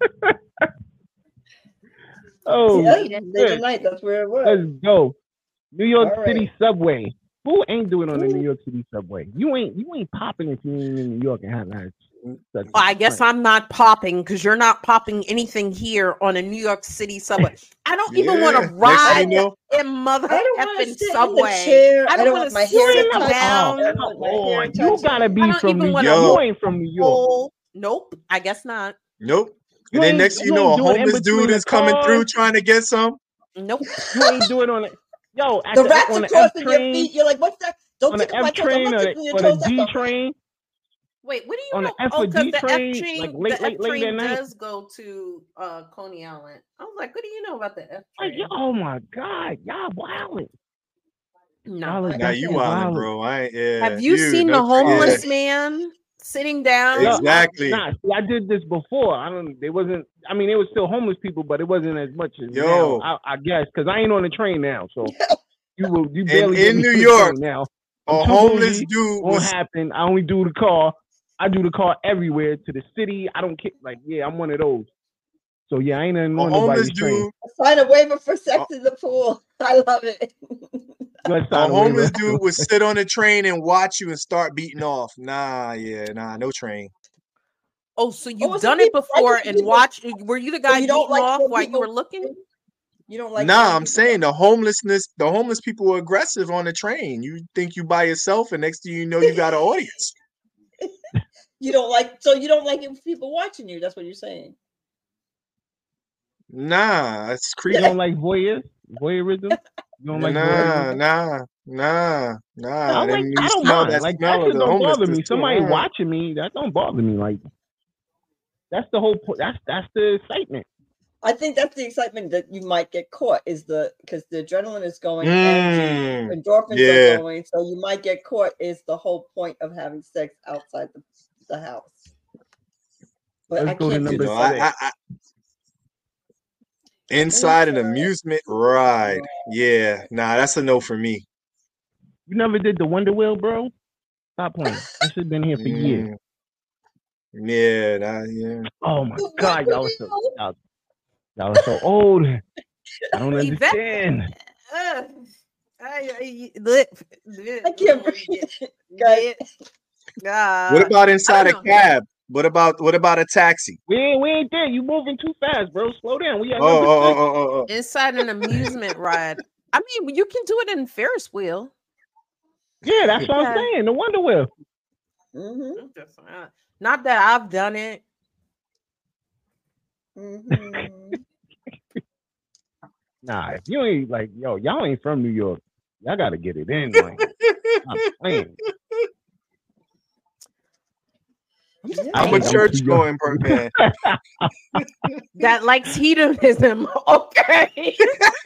oh, Yeah, late at late at shit. night. That's where it was. Let's go. New York All City right. subway. Who ain't doing on the New York City subway? You ain't you ain't popping if you ain't in New York and haven't had sex. Well, I guess I'm not popping because you're not popping anything here on a New York City subway. I don't even want Yeah. to Next thing ride you know, in mother I don't want to effing sit in the subway. chair. I I don't don't want want to my sit hair down. touched. Oh, I don't come want my hair on. You touched. gotta I be don't from even New wanna- York. Yo. You ain't from New York. Oh, nope. I guess not. nope. You And then ain't- next thing you you know, a ain't doing in homeless between dude the is coming cars. through trying to get some. Nope. You ain't doing on it. Yo, at The the, rats on are the F crossing your train, feet. You're like, what's that? Don't on the tickle my F toes. I'm train not or, tickling your or toes. the D That's okay. train. Wait, what do you On the know? F Oh, or because D the train, F train, like, late- the late- F late train at night. does go to uh, Coney Island. I was like, what do you know about the F Like, train? yo, oh my God, y'all wildin'. No. Y'all is Now you definitely wildin', wildin'. bro. I ain't, yeah. Have you seen the don't- homeless man sitting down? Yo, I- Exactly. Nah, see, I did this before. I don't. They wasn't. I mean, it was still homeless people, but it wasn't as much as Yo. now. I, I guess because I ain't on the train now, so you will. You In- barely get in me New on the York, train now. A I'm too homeless bougie. dude Won't was happen. I only do the car. I do the car everywhere to the city. I don't care. Like, yeah, I'm one of those. So yeah, I ain't on a nobody's homeless train. dude. Sign a waiver for sex in the pool. I love it. Let's A sign a homeless waiver. dude would sit on the train and watch you and start beating off. Nah, yeah, nah, no train. Oh, so you've Oh, so done it people- I before think and people- watched? Were you the guy you beating don't like off when while you people- were looking? You don't like? Nah, when I'm people- saying the homelessness, the homeless people are aggressive on the train. You think you by yourself, and next thing you know, you got an audience. You don't like. So you don't like it with people watching you. That's what you're saying. Nah, it's You creepy. don't like voyeur voyeurism? You don't like Nah, voyeurism? nah, nah, nah. I, Then like, you I don't smell mind. that Like smell that of shit the don't bother homelessness me. too. Somebody Mm. watching me, that don't bother me. Like that's the whole point. That's that's the excitement. I think that's the excitement that you might get caught is the because the adrenaline is going and Mm, the endorphins yeah. are going, so you might get caught. Is the whole point of having sex outside the, the house? But Let's I go to can't You do number know, that. I, I, I inside an amusement ride. Yeah, nah, that's a no for me. You never did the Wonder Wheel, bro? Stop playing. That shit been here for years. Mm, yeah, nah, yeah. Oh my The God, Wonder y'all are so Wheel? y'all, y'all are so old. I don't Hey, that- understand. Uh, I, I, look, I can't breathe, guys. Uh, What about inside a don't know. cab? What about what about a taxi? We ain't we ain't there. You moving too fast, bro. Slow down. We at Oh, number oh, six. oh, oh, oh. inside an amusement ride? I mean, you can do it in Ferris wheel. Yeah, that's what Yeah. I'm saying. The Wonder Wheel. Mhm, I'm just, uh, Not that I've done it. mhm. Nah, if you ain't like, yo, y'all ain't from New York. Y'all gotta get it in. Like, I'm playing. Yeah. I'm a think I'm church too young. going per- man. That likes hedonism. Okay.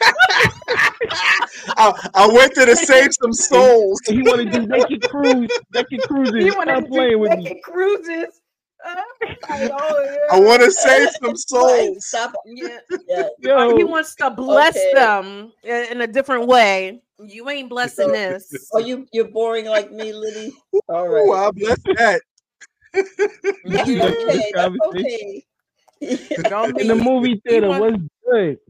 I, I went there to save some souls. He want to do naked cruise, naked cruises. You want Stop to playing do with me. naked cruises? Uh, I, oh, I yeah. want to save some Right, souls. Stop. Yeah. Yeah. Yo, He wants to bless Okay. them in in a different way. You ain't blessing So- this. Oh, you you're boring like me, Liddy. All Ooh, right. I bless that. That's You- okay. That's conversation. okay. Don't be in the movie theater want- was good.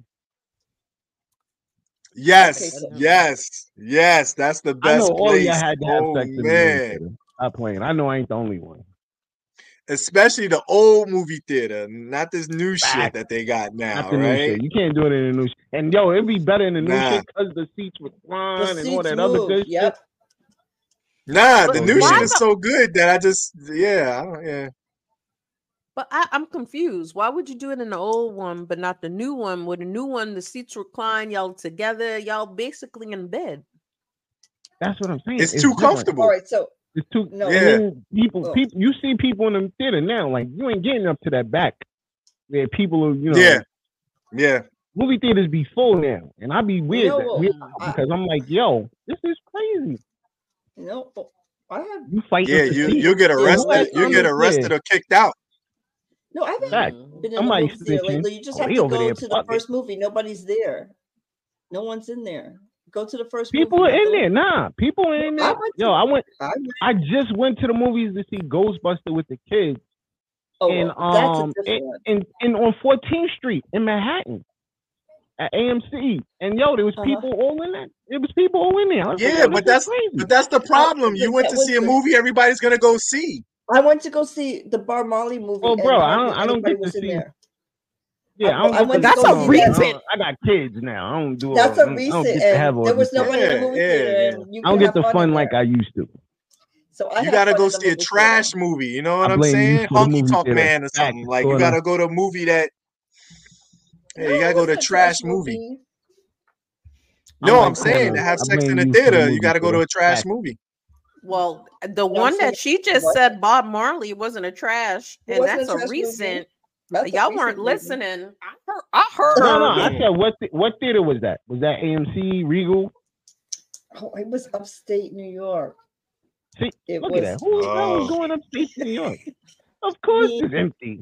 Yes, Okay, so- yes, yes. That's the I know best all of y'all place. had to have Oh sex in the movie man, theater. Stop playing. I know I ain't the only one. especially the old movie theater, not this new shit Fact. that they got now, Not the new right? shit. You can't do it in the new shit. And yo, it'd be better in the new Nah. shit because the seats The recline and all seats that other move. good Yep. shit. Nah, But the So new why shit yeah. is the so good that I just, yeah, I don't, yeah. but I, I'm confused. Why would you do it in the old one but not the new one? With the new one, the seats recline, y'all together, y'all basically in bed. That's what I'm saying. It's It's too different. All comfortable. right. So It's too no. and Yeah. then people Oh, people you see people in the theater now, like you ain't getting up to that back where people are, you know, Yeah, yeah. movie theaters be full now. And I be you weird know that what? weird Mm. out I because I'm like, yo, this is crazy. you know I have You fighting Yeah, for you seats. you get yeah. Who arrested, has Nobody. you time get to arrested yeah, or kicked out. No, I haven't fact. Mm. been in a Somebody movie theater snitching. lately. You just Oh, have they to over go there to the fucking. first movie. Nobody's there. No one's in there. Go to the first People movie. are in Go. there. Nah, people are in I there. went Yo, to. I went I went. I just went to the movies to see Ghostbuster with the kids Oh, in well, that's a um in, different one. in, in on fourteenth Street in Manhattan at A M C. And yo, there was Uh huh. people all in that. There was people all in there. I was like, Yeah, yo, but this is that's crazy. but that's the I problem. You but went that to was see a the. movie everybody's gonna go see. I went to go see the Bar Marley movie, Oh, and bro, I hardly don't I don't anybody get to was in see. there. I, Yeah, I well, don't I get went to. to That's go You a know, see that. I, recent. don't, I got kids now. I don't do all. That's I a don't, I don't recent, get to have and all there this was stuff. nobody in the Yeah, movie yeah, theater, yeah. and you I don't could get have the fun in fun like there. I used to. So I You had gotta fun go in the see a movie trash theater. movie. You know I what I'm blame you saying? for the Honky movie Tonk theater. Man or Fact, something. it's Like you going gotta on. go to a movie that. Yeah, No, you gotta it go to a wasn't a trash trash movie. movie. I No, like I'm It saying Corner. to wasn't. have I sex in blame the you for the theater, you movie gotta go to theater. a trash Fact. movie. Well, the No, I'm one saying that she just what? said, Bob Marley, wasn't a trash, It and wasn't that's a a trash movie. recent. That's a Y'all recent weren't movie. listening. I heard. I No, no. heard. I Mm. said what? The, what theater was that? Was that A M C Regal? Oh, it was upstate New York. See, It look at that. was Who the hell is Oh, going upstate to New York? Of course, me. it's empty.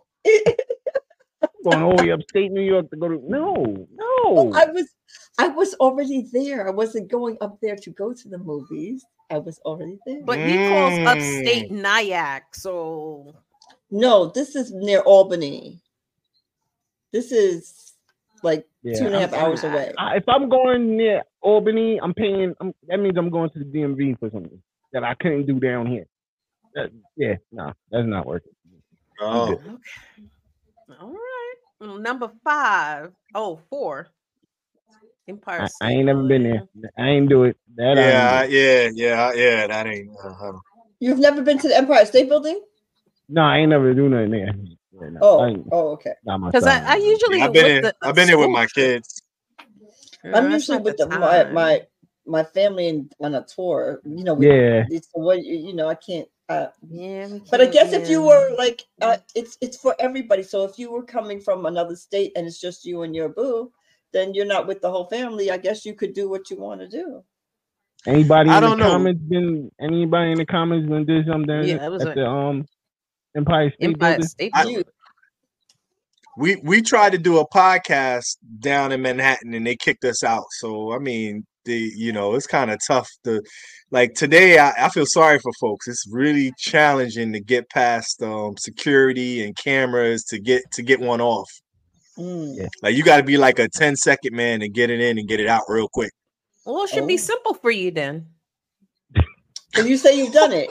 Going all the way upstate New York to go to no, Well, I no. was I was already there. I wasn't going up there to go to the movies. I was already there. But he calls upstate mm. Nyack, so No, this is near Albany. This is like two Yeah, and a I'm, half I'm, hours away. I, if I'm going near Albany, I'm paying. I'm, that means I'm going to the D M V for something that I couldn't do down here. That, yeah, no, that's not working. I'm Oh, good. okay. All right. Well, number five. Oh, four. Empire I, I State ain't never been Building. there. I ain't do it. That I yeah, I- ain't do. yeah, yeah, yeah. That ain't. Uh, You've never been to the Empire State Building? No, I ain't never do nothing there. Yeah, no, I Oh, ain't, oh, okay. not my Because I, son. I usually yeah, I've am been with in. the I've been there with school my trip. kids. Uh, I'm that's usually not the with the, my time. my my family in, on a tour. You know, we, Yeah, it's what you you know. I can't. Uh, Yeah, we but I can't. guess if you Yeah. were like, uh, it's it's for everybody. So if you were coming from another state and it's just you and your boo, then you're not with the whole family. I guess you could do what you want to do. anybody I in the don't know. comments been anybody in the comments been did something Yeah, that was at a the um Empire State Empire Building? State I, You Building. we we tried to do a podcast down in Manhattan and they kicked us out. So I mean, the you know it's kind of tough to like today. I, I feel sorry for folks. It's really challenging to get past um, security and cameras to get to get one off. mm. Yeah. Like you got to be like a ten second man to get it in and get it out real quick. Well, it should Oh. be simple for you then. Well, you say you've done it.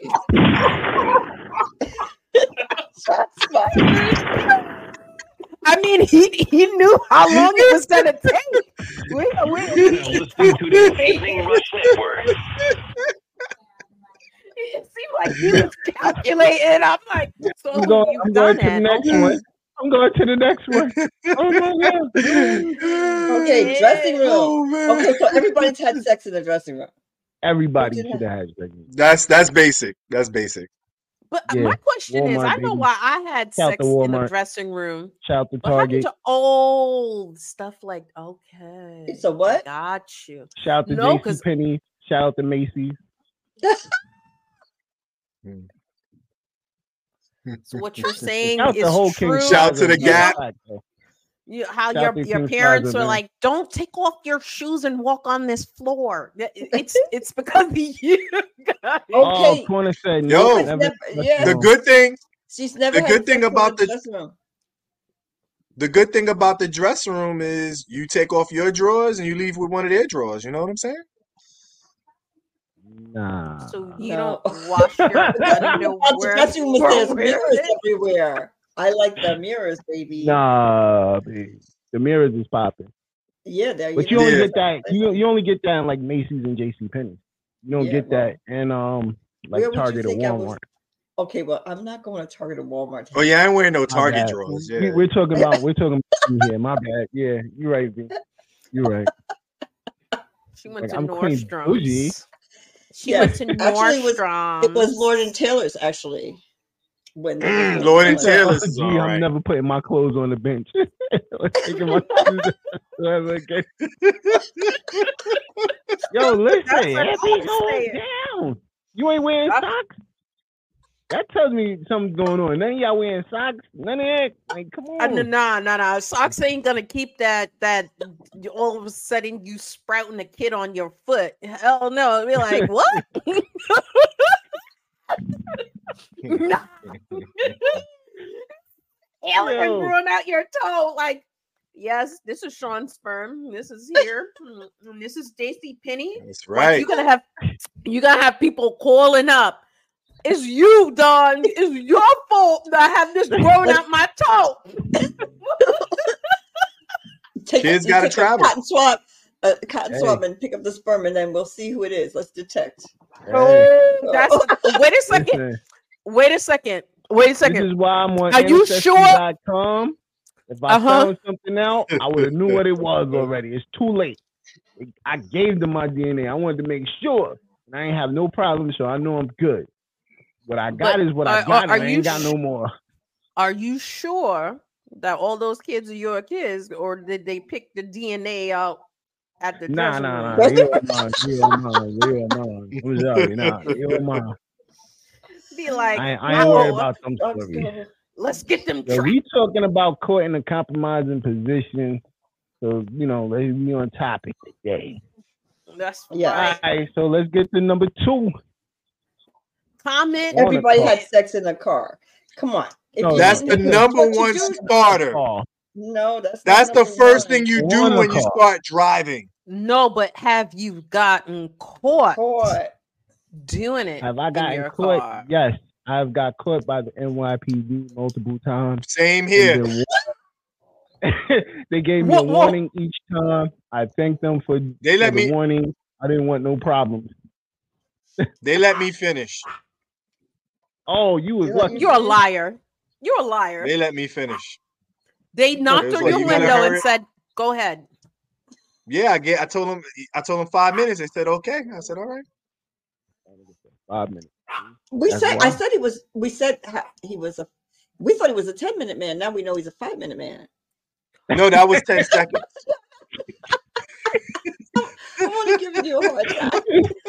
Shots fired. I mean, he he knew how long it was gonna take. Wait, wait, You're now listening to the Evening Rush Network. it seemed like he was calculating. I'm like, so I'm going. you've I'm going done to the it. next Okay. one. I'm going to the next one. Oh my god! Okay, dressing room. Oh man. Okay, so everybody's had sex in the dressing room. Everybody Who did should that? have had pregnant. That's that's basic. That's basic. But Yeah, my question is, Walmart, I know baby. why I had Shout to sex in the Walmart. dressing room, Shout to but how Target. to old stuff like okay, It's a I what? got you. Shout to No, J C because Penney. Shout out to Macy's. so what you're saying Shout out is the whole King true. Shout to Plaza. the You know, Gap. Fact, though. you, how Shout your out to your King's parents Plaza, were man. like, "Don't take off your shoes and walk on this floor." It- It's it's because of you guys. Oh, Okay, Corner said who no. Yo, has Never. never? Let's Yes, the go. good thing, she's never the had good thing sex in about the the dressing room. the good thing about the dressing room is you take off your drawers and you leave with one of their drawers. You know what I'm saying? Nah. So you No. don't wash your underwear. That's you, before there's wearing mirrors it? everywhere. I like the mirrors, baby. Nah, babe. The mirrors is popping. Yeah, there But you you only Yeah. get that. You you only get that in like Macy's and J C Penney. You don't Yeah, get well, that in um like where would you Target or think I was? Walmart. Okay, well, I'm not going to Target or Walmart. Oh yeah, I ain't wearing no My Target bad. drawers. We, Yeah. we're talking about we're talking about you here. My bad. Yeah, you're right, B. You're right. She went Like, to I'm Queen Bougie. Nordstrom's. She Yeah, went to actually, it was Nordstrom's. it was Lord and Taylor's actually. When they Mm, was Lord on and sale. Taylor's Oh, is gee, all I'm right. never putting my clothes on the bench. Taking my shoes off again. Yo, listen, That's what it I'm be going saying. down. You ain't wearing That's- socks? That tells me something's going on. None of y'all wearing socks. None of that. Like, come Uh, no, on. no, no, no. Socks ain't gonna keep that. That all of a sudden you sprouting a kid on your foot. Hell no. It'll be like what? No. Alien Yo. growing out your toe. Like, yes, this is Sean's sperm. This is here. Mm, and this is J C Penney. That's Like, right. you're gonna have you're gonna have people calling up. It's you, Don. It's your fault that I have this growing out my toe. Take Kids you gotta take a travel. Cotton swab, uh, cotton Hey. swab, and pick up the sperm, and then we'll see who it is. Let's detect. Hey, Oh, that's wait a second. listen, Wait a second. Wait a this second. is why I'm on Are you sure? ancestry dot com. If I Uh-huh. found something out, I would have knew what it was already. It's too late. I gave them my D N A. I wanted to make sure. And I ain't have no problem, so I know I'm good. What I got But is what I are- got, are and I you ain't got sh- no more. Are you sure that all those kids are your kids, or did they pick the D N A out at the Nah, dressing nah, room? nah. You are mine. You are mine. You are mine. I'm sorry. Nah, you are mine. Be like, I, I ain't worried no, about them Drugs stories. go. let's get them So trapped. we talking about caught in a compromising position. So, you know, let's be on topic today. That's Yeah. right. All right, so let's get to number two. Comment. On a Everybody car. had sex in a car. Come on. If No, you That's didn't the have number what you one do- starter. Oh, No, that's That's not the number first one. thing you On do a when you car. start driving. No, but have you gotten caught Caught. doing it? have I in gotten your caught? car? Yes, I've got caught by the N Y P D multiple times. Same and here. been wa- they gave me Whoa, a whoa. warning each time. I thanked them for, They for let the me warning. I didn't want no problems. they let me finish. Oh, you was You let lucky. me- You're a liar. You're a liar. They let me finish. They knocked was on like, your you gotta window and hurry. said, "Go ahead." Yeah, I get I told them I told them five minutes. They said okay. I said all right. Five minutes. We That's said I why. said he was. We said ha- he was a. We thought he was a ten minute man. Now we know he's a five minute man. No, that was ten seconds. I'm only giving you a hard time.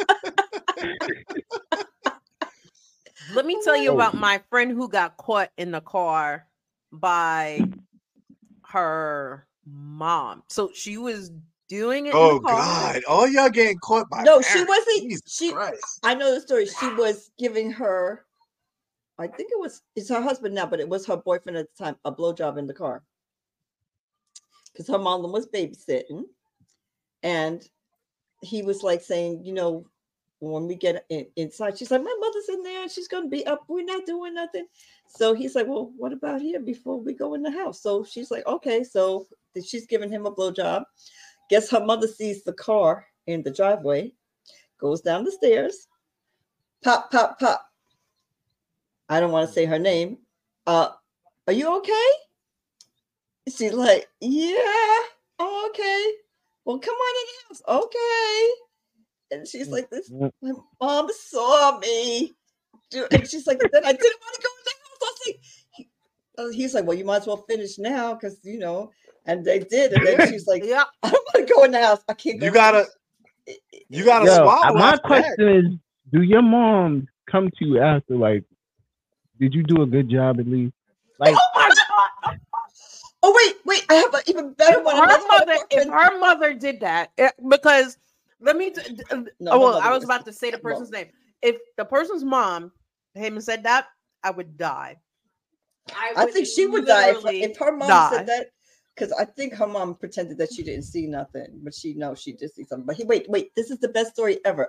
Let me tell you Oh. about my friend who got caught in the car by her mom. So she was doing it in Oh the car. God! All y'all getting caught by No, she parents. wasn't. Jesus She. Christ. I know the story. She was giving her. I think it was. It's her husband now, but it was her boyfriend at the time. A blowjob in the car because her mom was babysitting, and he was like saying, you know, when we get in, inside, she's like, my mother's in there and she's going to be up. We're not doing nothing. So he's like, well, what about here before we go in the house? So she's like, okay. So she's giving him a blowjob. Guess her mother sees the car in the driveway, goes down the stairs, pop, pop, pop. I don't want to say her name. Uh, are you okay? She's like, yeah, oh, okay. Well, come on in the house. Okay. And she's like, this, my mom saw me. do-" And she's like, then I didn't want to go in the house. I was like, he- uh, he's like, well, you might as well finish now because, you know, and they did. And then she's like, Yeah. I don't want to go in the house. I can't go You in the gotta house." you gotta Yo, swallow. uh, my after that. question is, do your mom come to you after, like, did you do a good job at least? Like, Oh my god! Oh, wait, wait. I have an even better If one. her Another mother, if boyfriend- her mother did that, it- because let me. T- d- uh, No, oh, my well, mother I was was- about to say the well- person's name. If the person's mom came and said that, I would die. I think she would die if, literally if her mom die. said that. Because I think her mom pretended that she didn't see nothing, but she knows she did see something. But he, wait, wait, this is the best story ever.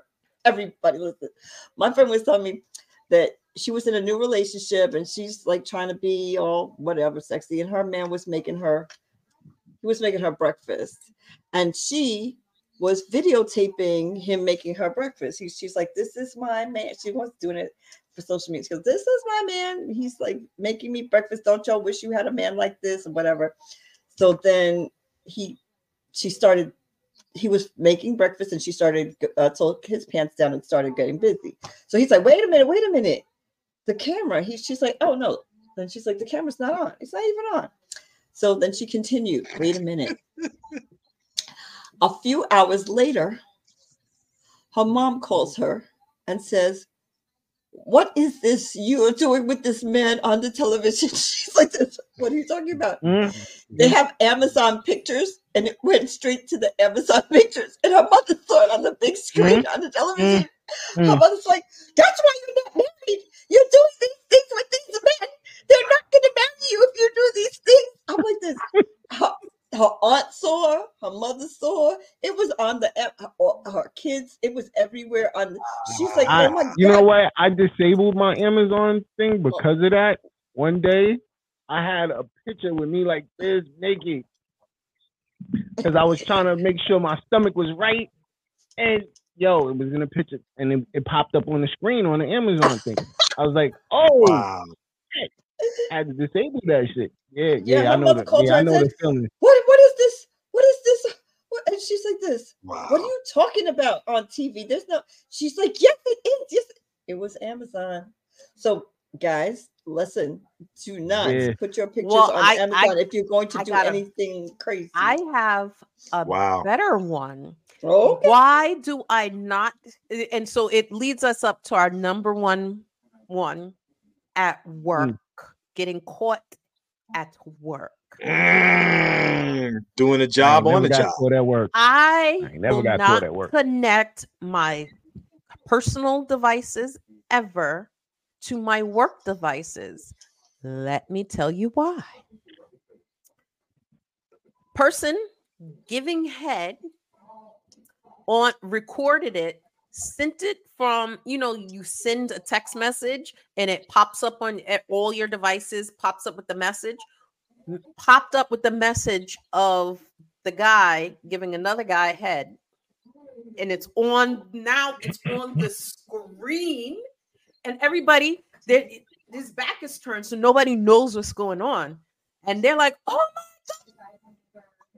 everybody listen. My friend was telling me that she was in a new relationship and she's like trying to be all whatever sexy, and her man was making her, he was making her breakfast, and she was videotaping him making her breakfast. He, she's like, "This is my man." She was doing it for social media. She goes, "This is my man. He's like making me breakfast. Don't y'all wish you had a man like this?" and whatever. So then he, she started. He was making breakfast, and she started uh, took his pants down and started getting busy. So he's like, "Wait a minute, wait a minute, the camera." He, she's like, "Oh no." Then she's like, "The camera's not on. It's not even on." So then she continued, "Wait a minute." A few hours later, her mom calls her and says, "What is this you are doing with this man on the television?" She's like, "What are you talking about?" Mm-hmm. They have Amazon pictures, and it went straight to the Amazon pictures. And her mother saw it on the big screen mm-hmm. on the television. Mm-hmm. Her mother's like, "That's why you're not married. You're doing these things with these men. They're not going to marry you if you do these things." I'm like this. Her, her aunt saw, her mother saw. It was on the her, her kids. It was everywhere. On. She's like, I, "Oh my God!" You know what? I disabled my Amazon thing because of that. One day, I had a picture with me like this naked because I was trying to make sure my stomach was right, and yo, it was in a picture, and it, it popped up on the screen on the Amazon thing. I was like, "Oh, wow!" Shit. I had to disable that shit. Yeah, Yeah, yeah, I know the, yeah, I know the feeling. What, what is this? What is this? What? And she's like this. Wow. What are you talking about on T V? There's no. She's like, "Yes, it is. Yes, it was Amazon." So, guys, listen. Do not Yeah. put your pictures Well, on I- Amazon I- if you're going to I do gotta- anything crazy. I have a Wow. better one. Okay. Why do I not? And so it leads us up to our number one one at work, Mm. getting caught at work. Mm, doing a job I ain't on never the got job. caught at work. I, I ain't never will got not caught at work. connect my personal devices ever to my work devices. Let me tell you why. Person giving head on recorded it, sent it from, you know, you send a text message and it pops up on at all your devices, pops up with the message, popped up with the message of the guy giving another guy head. And it's on now, it's on the screen, and everybody, his back is turned, so nobody knows what's going on. And they're like, "Oh my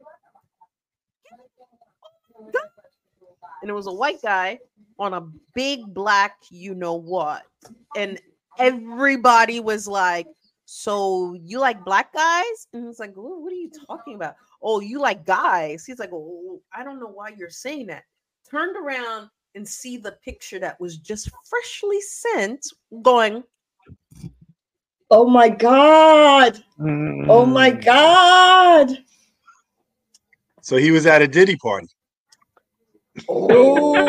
God." And it was a white guy on a big black, you know what. And everybody was like, "So you like black guys?" And he's like, "What are you talking about? Oh, you like guys?" He's like, "Oh, I don't know why you're saying that." Turned around and see the picture that was just freshly sent going, "Oh my God. Mm. Oh my God." So he was at a Diddy party. Oh.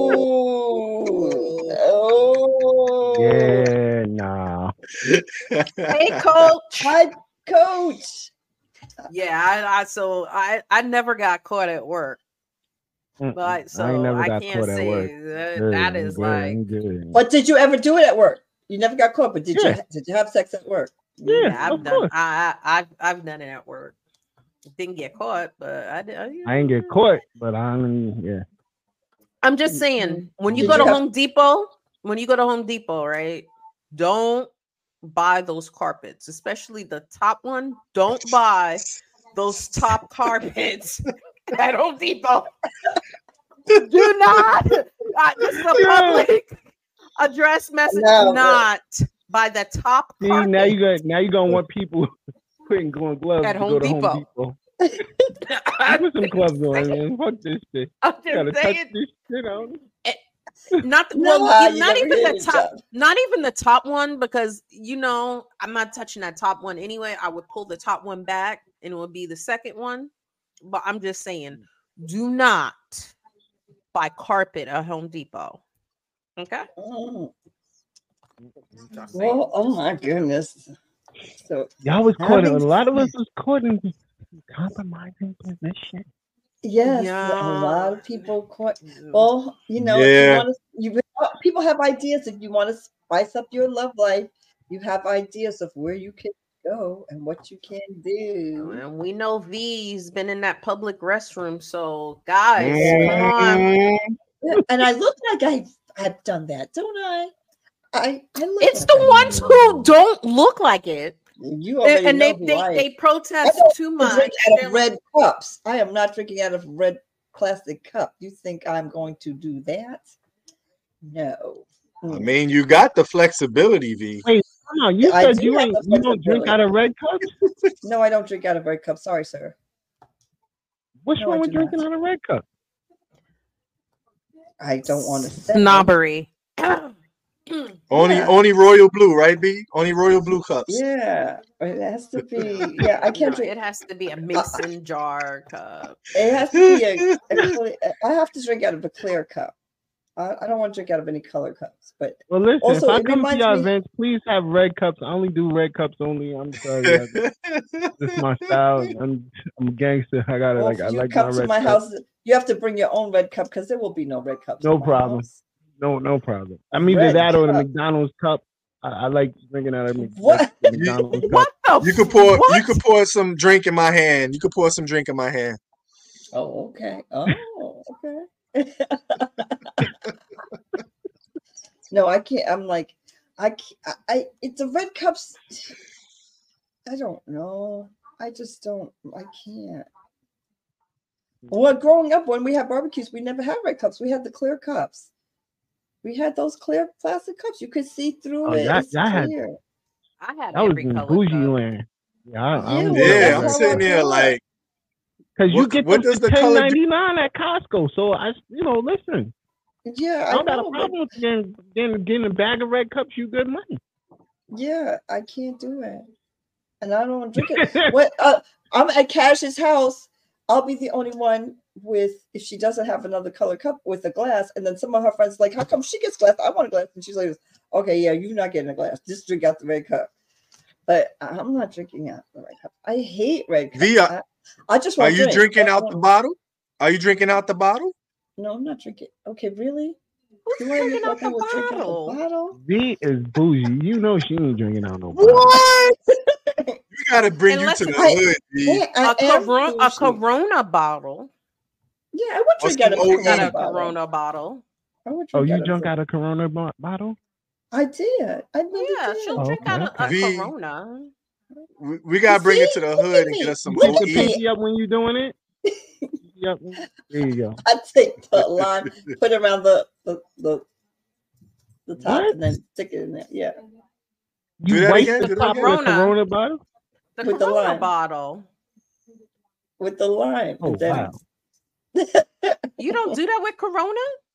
Oh. Yeah, nah. "Hey, coach." Hi, coach. Yeah, I, I so I I never got caught at work. But so I, ain't never I got can't caught at say work. that, Good, that I'm is good, like I'm good. But did you ever do it at work? You never got caught, but did Yeah. you did you have sex at work? Yeah, yeah, I've of done course. I, I I've I've done it at work. Didn't get caught, but I did. I, I ain't get caught, but I'm yeah. I'm just saying, when you Did go you to have- Home Depot, when you go to Home Depot, right? Don't buy those carpets, especially the top one. Don't buy those top carpets at Home Depot. Do not. Uh, this is a public address message. No, Do not buy the top See, carpet. now you got now you gonna want people putting on gloves At to Home go to Depot. Home Depot. Put some gloves on, man. Fuck this shit. I'm You gotta just touch saying, this shit out. not the, Nah, well, you not never even hear the it, top, John. not even the top one, because you know I'm not touching that top one anyway. I would pull the top one back, and it would be the second one. But I'm just saying, do not buy carpet at Home Depot. Okay. Oh. Just saying. Well, oh my goodness. So Y'all was caught. A having lot of us was caught in compromising position. yes, a Yeah. lot of people caught. Well, you know, if Yeah. you want to you people have ideas. If you want to spice up your love life, you have ideas of where you can go and what you can do. And we know V's been in that public restroom, so guys, come on. Yeah, and I look like I I've done that, don't I? I, I look It's like the I ones who don't look like it. You already and know they who they, I they am. protest I don't too drink much. out They're of like, red cups. I am not drinking out of red plastic cup. You think I'm going to do that? No. I mean, you got the flexibility, V. Wait, come on. You I said do you have ain't the you don't drink flexibility. out of red cups? No, I don't drink out of red cups. Sorry, sir. What's No, wrong I with do not. drinking out of red cup? I don't want to say. snobbery. Only Yeah. only royal blue, right, B? Only royal blue cups. Yeah, it has to be. Yeah, I can't No, drink. it has to be a mason jar cup. It has to be a, a cle- I have to drink out of a clear cup. I, I don't want to drink out of any color cups. But Well, listen, also, if I it come to reminds your me. events, please have red cups. I only do red cups only. I'm sorry. I, this is my style. I'm I'm a gangster. I gotta Well, like if I you like my come to red my cups. house, you have to bring your own red cup because there will be no red cups. No in my problem. house. No, no problem. I'm either Red that or the cup. McDonald's cup. I, I like drinking out of Mc- What? the McDonald's cup. What the You could pour what? you could pour some drink in my hand. You could pour some drink in my hand. Oh, okay. Oh, okay. No, I can't. I'm like, I can't. I, I it's the red cups. I don't know. I just don't. I can't. Well, growing up, when we had barbecues, we never had red cups. We had the clear cups. We had those clear plastic cups. You could see through Oh, it. that- It's that had- clear. I had That was every in color bougie cup. land. Yeah, I, I Yeah, don't well, do Yeah, that's I'm how sitting I there grew up. like, because you what- get what them does for the ten color do- ninety nine at Costco. So I, you know, listen, Yeah, I I don't got know, a but problem with getting, getting getting a bag of red cups. You good money. yeah, I can't do it, and I don't drink it. When uh, I'm at Cash's house, I'll be the only one with, if she doesn't have another color cup with a glass, and then some of her friends like, how come she gets glass? I want a glass, and she's like, okay, yeah, you're not getting a glass. Just drink out the red cup. But I'm not drinking out the red cup. I hate red cups. V, uh, I, I just Are want you drink. drinking I out the want- bottle? Are you drinking out the bottle? No, I'm not drinking. Okay, really? Who's Do I drinking look out like I the would drink out the bottle? bottle? V is bougie. You know she ain't drinking out no bottle. What? We gotta bring you Unless to the it's- hood, V. Yeah, I A, am Corona, a bougie. Corona bottle. Yeah, I would Or drink out of some a O E. Got Corona a bottle. Corona bottle. I would Oh, drink you out of drunk a- out of Corona bo- bottle? I did. I really Yeah, did. she'll Oh, drink okay, out a, a okay. Corona. We, we gotta bring it to the See? Look hood at and get me. us some Look Put at the O E. me. pinky up when you doing it. Yep. There you go. I take the line, put it around the the the, the top, What? and then stick it in there. Yeah, Do You that wipe again, the do that top of the again. Corona bottle? The With the Corona lime. bottle. with the lime. Oh and then, wow. You don't do that with Corona?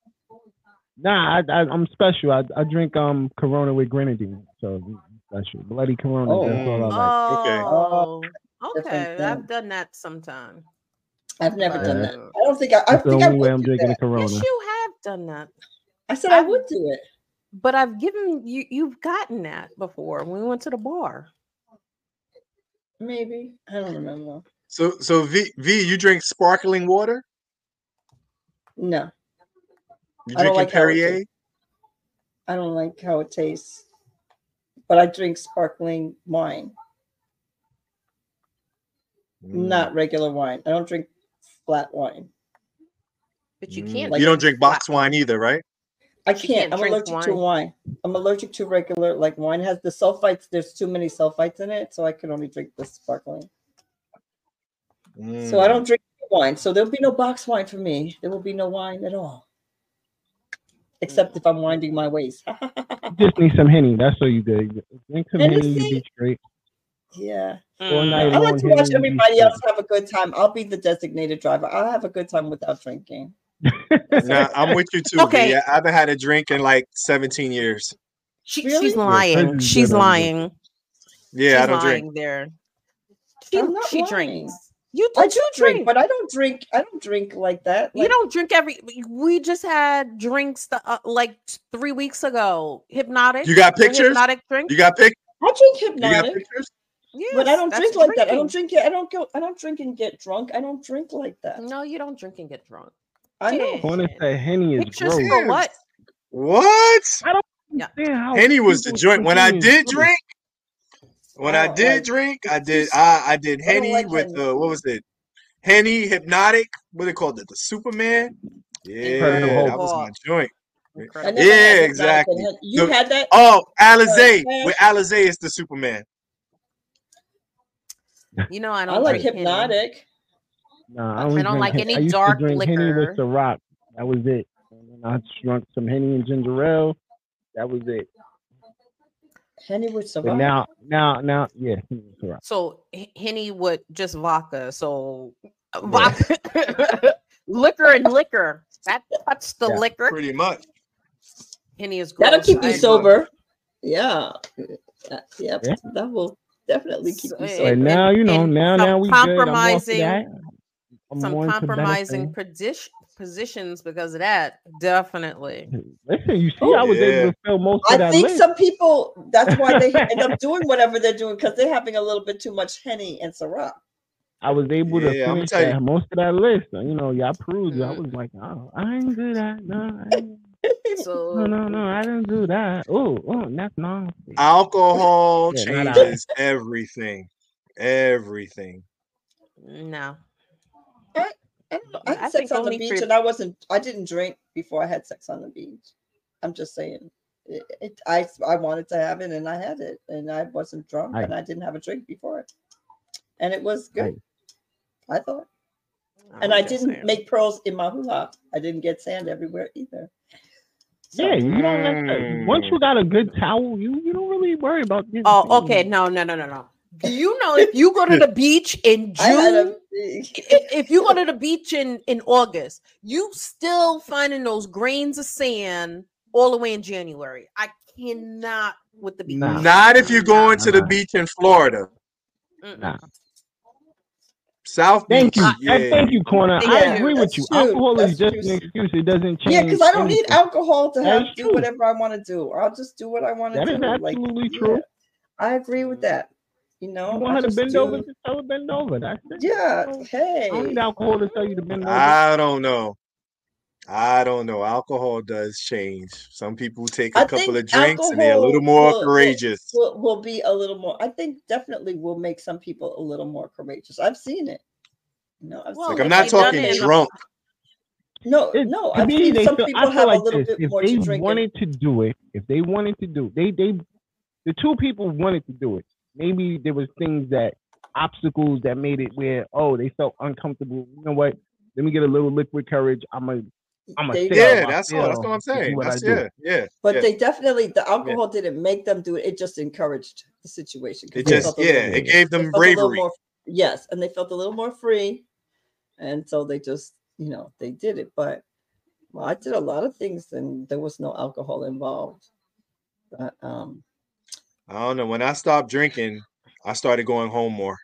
Nah, I, I, I'm special. I, I drink um Corona with grenadine, so it's special. Bloody Corona. Oh. That's all I like. Oh, okay. different I've thing. done that sometime. I've never done But- that. I don't think I. I That's the think I only way would I'm do drinking a that. Corona. Yes, you have done that. I said I I've- would do it. But I've given you, you've gotten that before when we went to the bar. Maybe I don't remember. So so V V, you drink sparkling water? No, You I don't drinking like how it Perrier? tastes. I don't like how it tastes. But I drink sparkling wine, Mm. not regular wine. I don't drink flat wine. But you Mm. can't. Like- You don't drink box wine either, right? I She can't. can't I'm drink allergic to wine. I'm allergic to regular, like wine has the sulfites. There's too many sulfites in it, so I can only drink the sparkling. So I Mm. don't drink wine. So there'll be no box wine for me. There will be no wine at all, except if I'm winding my waist. You just need some Henny. That's all you do. Drink some Henny, you Hennessy? be straight. Yeah, All Mm. night I like long, to watch Henny, you be everybody straight. else have a good time. I'll be the designated driver. I'll have a good time without drinking. Nah, I'm with you too. Okay. V. I haven't had a drink in like seventeen years. She, Really? She's Yeah, lying. Chris is She's good on lying. Yeah, she's I don't lying drink. there. She, I'm not she lying. drinks. You do, I do you drink, drink, but I don't drink. I don't drink like that. you Like, don't drink every. We just had drinks the, uh, like three weeks ago. Hypnotic. You got the pictures? Hypnotic drink. You got pic? I drink You got hypnotic. pictures? Yes, But I don't that's drink like that. I drinking. don't drink it. I don't go. I don't drink and get drunk. I don't drink like that. No, you don't drink and get drunk. I know. Corner said Henny is Pictures gross. for what? What? I don't Yeah. understand how Henny was the people joint. When I continue did to do it. drink, when I I don't did like. drink, I It's too. did s- I I did I don't Henny like with Henny. the what was it? Henny Hypnotic. What they called it? The Superman. Incredible Yeah, that was my Hulk. joint. I Incredible never Yeah, had Hypnotic. exactly. And Hen- you The- had that. oh, Uh, Alizé. Cash? With Alizé is the Superman. You know, I I don't like drink Henny. Hypnotic. Nah, I I only don't drink like Hen- any I used dark to drink Henny with liquor. Ciroc. That was it. And then I drunk some Henny and ginger ale. That was it. Henny with But Ciroc. now, now, now, yeah, Henny with Ciroc. So H- Henny with just vodka. So uh, Right. vodka, liquor and liquor. That cuts the Yeah. liquor. Pretty much. Henny is gross. That'll keep I you agree. sober. Yeah. Uh, yep. Yeah. That will definitely keep So, you eh, But sober. now, and- you know, and now, some now we good. I'm off of compromising- that. I'm Some more into better compromising things. position, positions because of that. Definitely. Listen, you see, I was Yeah. able to fill most of I that think list. some people, that's why they end up doing whatever they're doing because they're having a little bit too much Henny and Ciroc. I was able to Yeah, I'ma finish tell you. that, most of that list. You know, y'all proved it. I Mhm. was like, oh, I ain't do that. No, I ain't. So no, no, no, I didn't do that. Oh, oh, that's nonsense. Alcohol Yeah, not changes everything. Everything. no. I, I don't know. I I had think sex on the only beach for- and I wasn't, I didn't drink before I had sex on the beach. I'm just saying. It, it, I, I wanted to have it and I had it and I wasn't drunk Right. and I didn't have a drink before it. And it was good, I thought. And I'm I just didn't saying. make pearls in my hula. I didn't get sand everywhere either. So, Yeah, you don't. Have to, Mm. once you got a good towel, you you don't really worry about. getting Oh, sand. okay. No, no, no, no, no. Do you know if you go to the beach in I had June, a big, i- if you go to the beach in in August, you still finding those grains of sand all the way in January. I cannot with the beach. Nah. Not if you're going to the Nah. beach in Florida. Mm-mm. Nah. South Thank Beach. you. Yeah. Uh, Thank you, Corner. Thank I you. agree with That's you. true. Alcohol is That's just true. an excuse. It doesn't change. yeah, because I don't need anything. alcohol to That have is do true. whatever I want to do. I'll just do what I want to That do. is Like, absolutely yeah, true. I agree with that. You know, You I want her to just bend do, over? Just tell her bend over. That's it. yeah. I don't Hey, need alcohol to tell you to bend over. I don't know. I don't know. Alcohol does change. Some people take a I couple think of drinks and they're a alcohol little more will- will- courageous. will, will be a little more. I think definitely will make some people a little more courageous. I've seen it. You know, I've Well, Like seen I'm if not you done talking it in a- drunk. no, It- no. to I've me, seen they some feel- people I feel have like a little this. bit If more they to drink. and- wanted to do it, if they wanted to do, they they the two people wanted to do it. Maybe there was things that obstacles that made it where oh they felt uncomfortable. You know what? Let me get a little liquid courage. I'm a I'm a They- Yeah, that's all. That's what I'm to do saying. what That's I do. yeah, yeah. But yeah. they definitely, the alcohol didn't make them do it. It just encouraged the situation. 'cause It they just felt a yeah, little- it gave they them felt a little bravery. more- yes, and they felt a little more free, and so they just, you know, they did it. But well, I did a lot of things, and there was no alcohol involved. But um, I don't know. When I stopped drinking, I started going home more.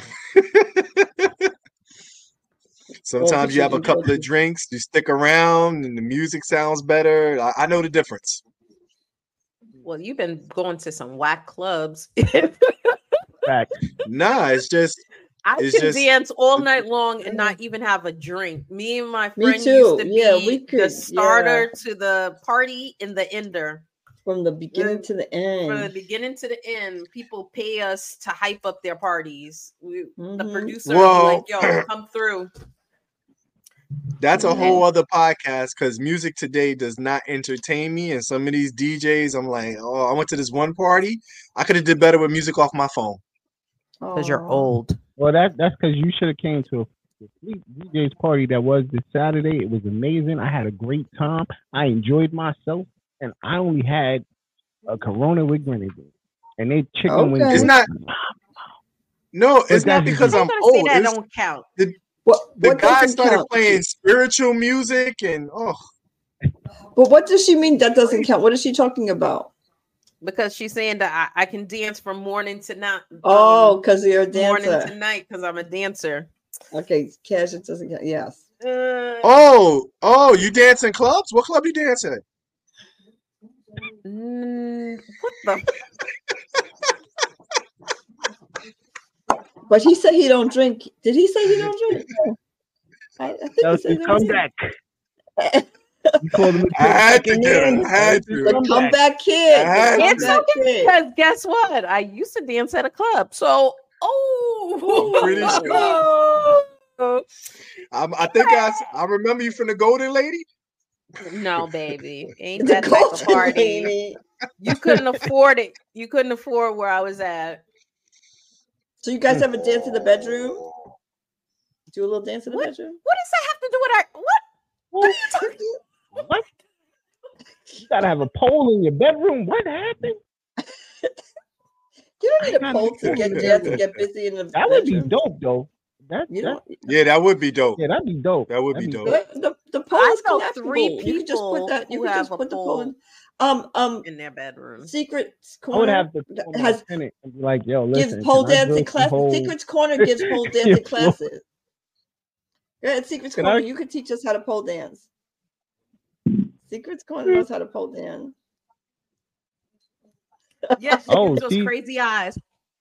Sometimes you have a because you couple of enjoyed- drinks, you stick around, and the music sounds better. I, I know the difference. Well, you've been going to some whack clubs. Fact. Nah, it's just I It's can just- dance all night long and not even have a drink. Me and my Me friend too. used to Yeah, be we the could- starter to the party and the ender. from the beginning to the From the end. beginning to the end, people pay us to hype up their parties. We, The Mhm. producer Whoa. was like, "Yo, come through." that's a Mhm. whole other podcast because music today does not entertain me. And some of these D Js, I'm like, oh, I went to this one party. I could have did better with music off my phone. Because you're Aw. old. Well, that that's because you should have came to a D J's party that was this Saturday. It was amazing. I had a great time. I enjoyed myself, and I only had a Corona with grenadine, and they chicken Okay. wings. It's was not- No, it's that's not just because me. I'm I'm gonna say old. that It's, don't count What, the what guy doesn't started count? playing spiritual music, and oh, But what does she mean that doesn't count? What is she talking about? because she's saying that I, I can dance from morning to night. Oh, because you're a morning dancer. to night because I'm a dancer. Okay, cash it doesn't count. Yes. Uh, oh, oh, you dance in clubs? What club you dance at? mm, what the? But he said he don't drink. Did he say he don't drink? I, I think That he was said he his don't drink. comeback. You called him I had to second get man. it. I had This is to. The comeback kid. I had The to. It's comeback okay kid. because guess what? I used to dance at a club. So, oh, I'm pretty sure. I'm, I think I, s- I remember you from the Golden Lady. No, baby, ain't The that type of Golden party. Lady. You couldn't afford it. You couldn't afford where I was at. So you guys have a dance in the bedroom? Do a little dance in the What? bedroom? What does that have to do with our what? What are you talking? What? You gotta have a pole in your bedroom. What happened? You don't need a I pole to gotta get do dance and that. get busy in the That would be bedroom. dope, though. That, You that don't. Yeah, that would be dope. yeah, that'd be dope. That would That'd be be dope. The, the, the pole I is know connectable. three You could just put people that. You who could just have a put the pole in. pole Um, um, in their bedroom. Secret's I would Corner have to call my has tenant and be like, "Yo, gives listen, pole can I dancing drill some classes. holes?" Secret's Corner gives pole Yeah, dancing well, classes. Yeah, at Secret's Can Corner, I? you could teach us how to pole dance. Secret's Corner knows how to pole dance. Yes, she Oh, gives those she crazy eyes.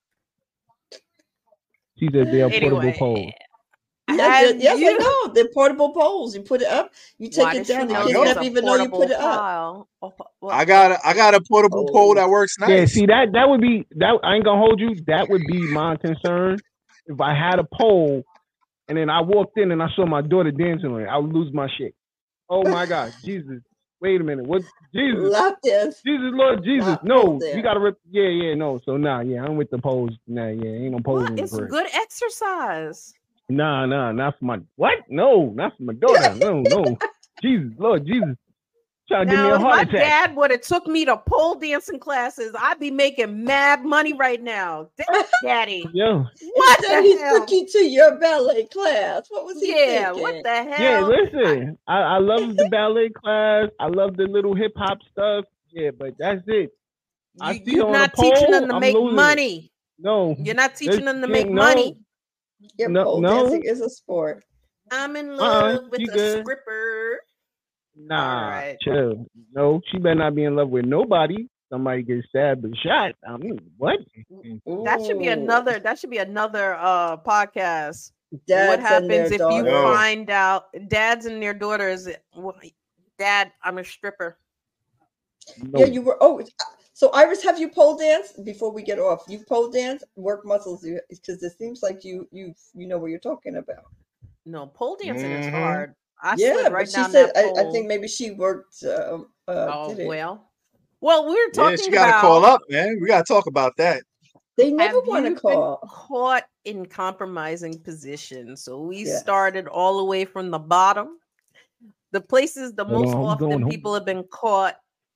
she said they are portable Anyway, poles. Yes, yes, have yes, I you? know. They're portable poles. You put it up, you take Why it does she down, the I know kids know. there's never a even know you portable put it up. pile? Oh, what, I got a, I got a portable pole Oh, that works Yeah, nice. see that that would be that. I ain't gonna hold you. That would be my concern if I had a pole and then I walked in and I saw my daughter dancing on it. I would lose my shit. Oh my God, Jesus! Wait a minute. What? Jesus, lap dance, Jesus, Lord, Jesus. not pole No, you dance. gotta rip. Yeah, yeah, no. So nah, yeah, I'm with the poles. Nah, yeah, ain't no poles What? in the It's crib. good exercise. Nah, nah, not for my what? No, not for my daughter. No, no. Jesus, Lord, Jesus, trying to give me Now, a if heart my attack. dad would have took me to pole dancing classes, I'd be making mad money right now. Damn, Daddy, Yo, what Instead, he the hell? took you to your ballet class. What was he Yeah, thinking? what the hell? yeah. I- Listen, I, I love the ballet class. I love the little hip hop stuff. Yeah, but that's it. I you, see her you're on a not teaching them pole. to I'm make losing it. money. No, You're not there's teaching them to can't- make no, money. Yeah, no, pole no. dancing is a sport. I'm in Uh, uh love with she a good. stripper. Nah, right. chill. No, she better not be in love with nobody. Somebody gets stabbed and shot. I mean, what? That should be Ooh. another. That should be another uh podcast. what Dads and their happens if you daughters. find out dads and their daughters? well, Dad, I'm a stripper. No. Yeah, you were. Oh, so Iris, have you pole danced before we get off? You pole dance, work muscles, because it seems like you you you know what you're talking about. No, pole dancing is Mhm. hard. I Yeah, slid right but she down said that I, pole. I think maybe she worked. Um, uh, oh did it. well. Well, we were Yeah, talking she got to about. call up, man. We got to talk about that. They never Have want to you been call. caught in compromising positions? So we Yes. started all the way from the bottom. The places the Hold most on, I'm often going home. people have been caught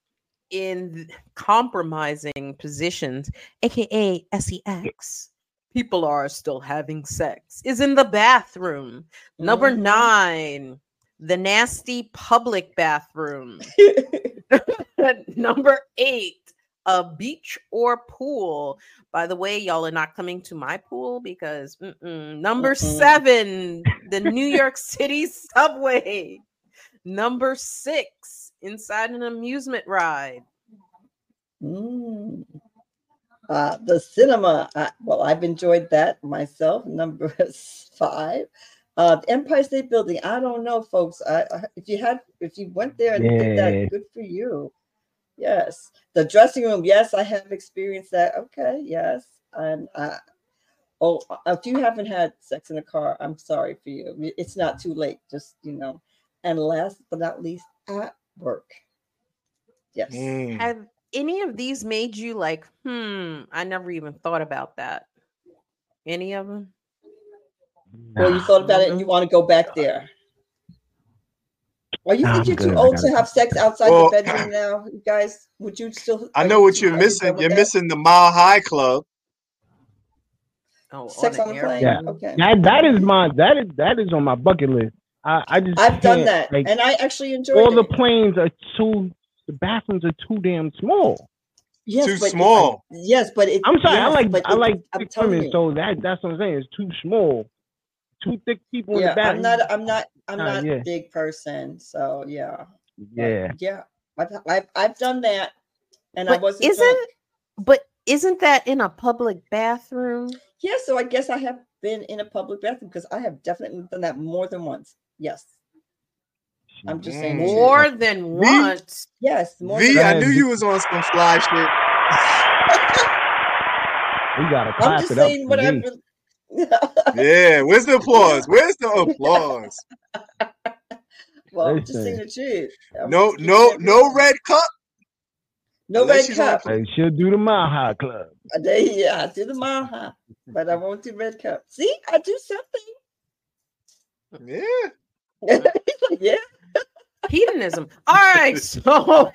in compromising positions, aka sex. People are still having sex. Is in the bathroom. Number Mhm. nine, the nasty public bathroom. Number eight, a beach or pool. By the way, y'all are not coming to my pool because mm-mm. number Mm-mm. seven, the New York City subway. Number six, inside an amusement ride. Mm. Uh, the cinema. Uh, well, I've enjoyed that myself. Number five, uh, the Empire State Building. I don't know, folks. I, I if you had if you went there and did Yeah. that, good for you. Yes, the dressing room. Yes, I have experienced that. Okay, yes, and uh, oh, if you haven't had sex in a car, I'm sorry for you. It's not too late. Just you know. And last but not least, at work. Yes. Mm. Have any of these made you like, hmm, I never even thought about that? Any of them? Or you thought about it and you want to go back there. Or you Nah, think I'm you're too good. I old gotta to have sex outside Well, the bedroom now, you guys? Would you still? I are know you what too- you're are you missing. done with You're that? missing the Mile High Club. Oh, Sex on the plane? Yeah, Okay. that that is my that is that is on my bucket list. I I just I've done can't, that, like, and I actually enjoyed all the it. planes are too. The bathrooms are too damn small. Yes, Too but it's- small. Yes, but it. I'm sorry. I yes, like but I it- like I'm thick telling women, you. so that that's what I'm saying. It's too small. Two thick people in Yeah, the bathroom. I'm not. I'm not. I'm Nah, not yeah. a big person, so yeah. But Yeah. yeah. I've, I've I've done that, and I But wasn't isn't drunk. but isn't that in a public bathroom? Yeah, so I guess I have been in a public bathroom because I have definitely done that more than once. Yes. I'm just Mm. saying the truth. More than V? once. Yes, more V, than I Go knew ahead, you was on some fly shit. We gotta I'm clap just it up saying for what V. I've Yeah, where's the applause? Where's the applause? well, I'm just saying Listen, the truth. I'm No, just keeping no, it no real. red cup No unless red she's on. cup. Fl- hey, she'll do the Mile High Club. Uh, there- Yeah, I do the mile high, but I won't do red cup. See, I do something. Yeah. He's like, yeah. Hedonism. All right, so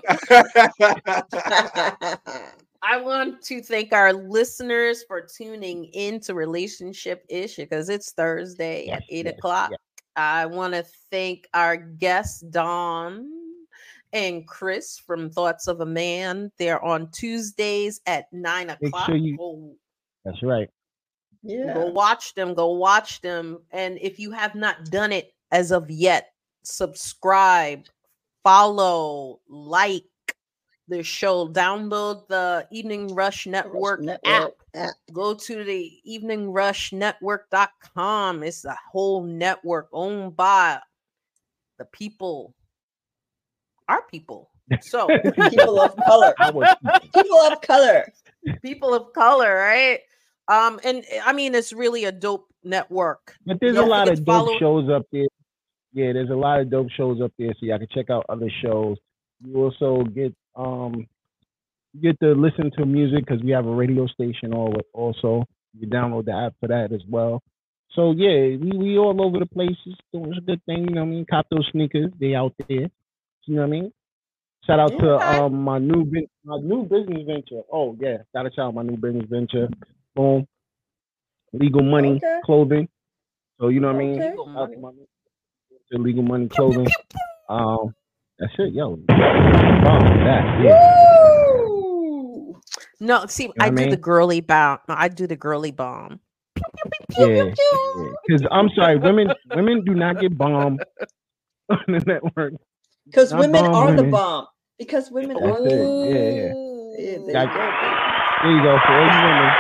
I want to thank our listeners for tuning in to Relationship Ish because it's Thursday Yes, at eight yes, o'clock. yes. I want to thank our guests, Dawn and Chris from Thoughts of a Man. They're on Tuesdays at nine Make o'clock. sure you. Go, That's right. Yeah. go watch them. Go watch them. And if you have not done it as of yet, subscribe, follow, like the show, download the Evening Rush Network, Network app. app. Go to the evening rush network dot com. It's a whole network owned by the people, our people. So People of color. Our people. People of color. people of color, right? Um, and I mean, it's really a dope network. But there's Don't a lot forget of to dope follow- shows up there. Yeah, there's a lot of dope shows up there, so y'all can check out other shows. You also get um get to listen to music because we have a radio station. All also, you can download the app for that as well. So yeah, we we all over the place. It's doing a good thing, you know what I mean? Cop those sneakers, they out there. You know what I mean? Shout out to Okay. um my new bu- my new business venture. Oh yeah, gotta shout out my new business venture. Boom, Legal Money Okay. Clothing. So you know what I mean? Okay. Legal Shout out Money. to my new- to Legal Money Clothing. Um, that's it, yo. Bomb that, yeah. Woo! No, see, what I I do the mean? girly bomb. No, I do the girly bomb. Yeah, because I'm sorry, women women do not get bombed on the network. Because Not women bomb are the women. bomb. Because women That's are the it. bomb. Yeah, yeah. Yeah, there Got- you go. There you go for all you women.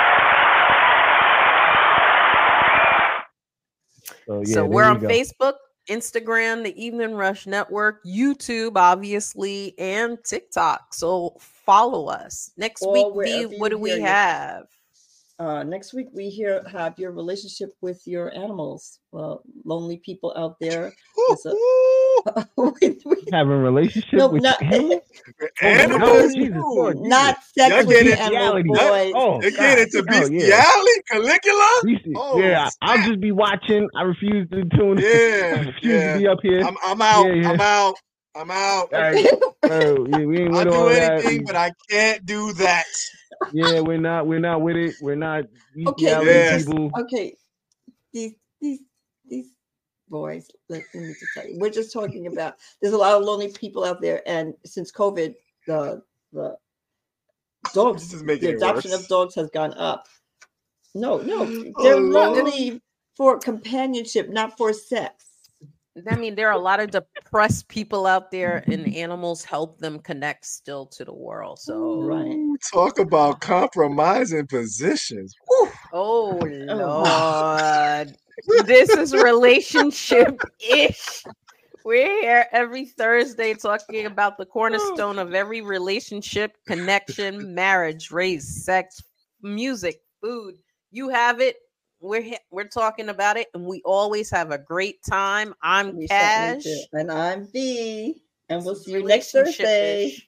So yeah, so there we're you on go. Facebook, Instagram, the Evening Rush Network, YouTube, obviously, and TikTok. So follow us. Next Or week, V, wherever what you do we hear your- have? Uh, next week we hear have your relationship with your animals. Well, lonely people out there. There's a- we- we- Having a relationship no, with not your animals? Animals, Jesus, Ooh. Lord, not Y'all sex with get the into animal bestiality. boys. Oh, They God. get into Oh, yeah. bestiality, Caligula. Beastie. Oh, yeah, I'll snap. just be watching. I refuse to tune. I Yeah, refuse yeah. to be up here. I'm, I'm out. Yeah, yeah. I'm out. I'm out. All right. Oh, yeah, we ain't I'll with do all that. anything, but I can't do that. Yeah, we're not. We're not with it. We're not Okay, bestiality Yeah. just- people. okay. These these these boys. Let, let me just tell you, we're just talking about. There's a lot of lonely people out there, and since COVID, the the dogs, This is making the it adoption worse. of dogs has gone up. No, no, Oh, they're Lord. lonely for companionship, not for sex. I mean, there are a lot of depressed people out there, and animals help them connect still to the world. So, Right. Ooh, talk about compromising positions. Whew. oh Lord, this is relationship ish. We're here every Thursday talking about the cornerstone of every relationship, connection, marriage, race, sex, music, food. You have it. We're he- we're talking about it, and we always have a great time. I'm We certainly Cash. do. And I'm V. And we'll see you next Thursday. Relationship-ish.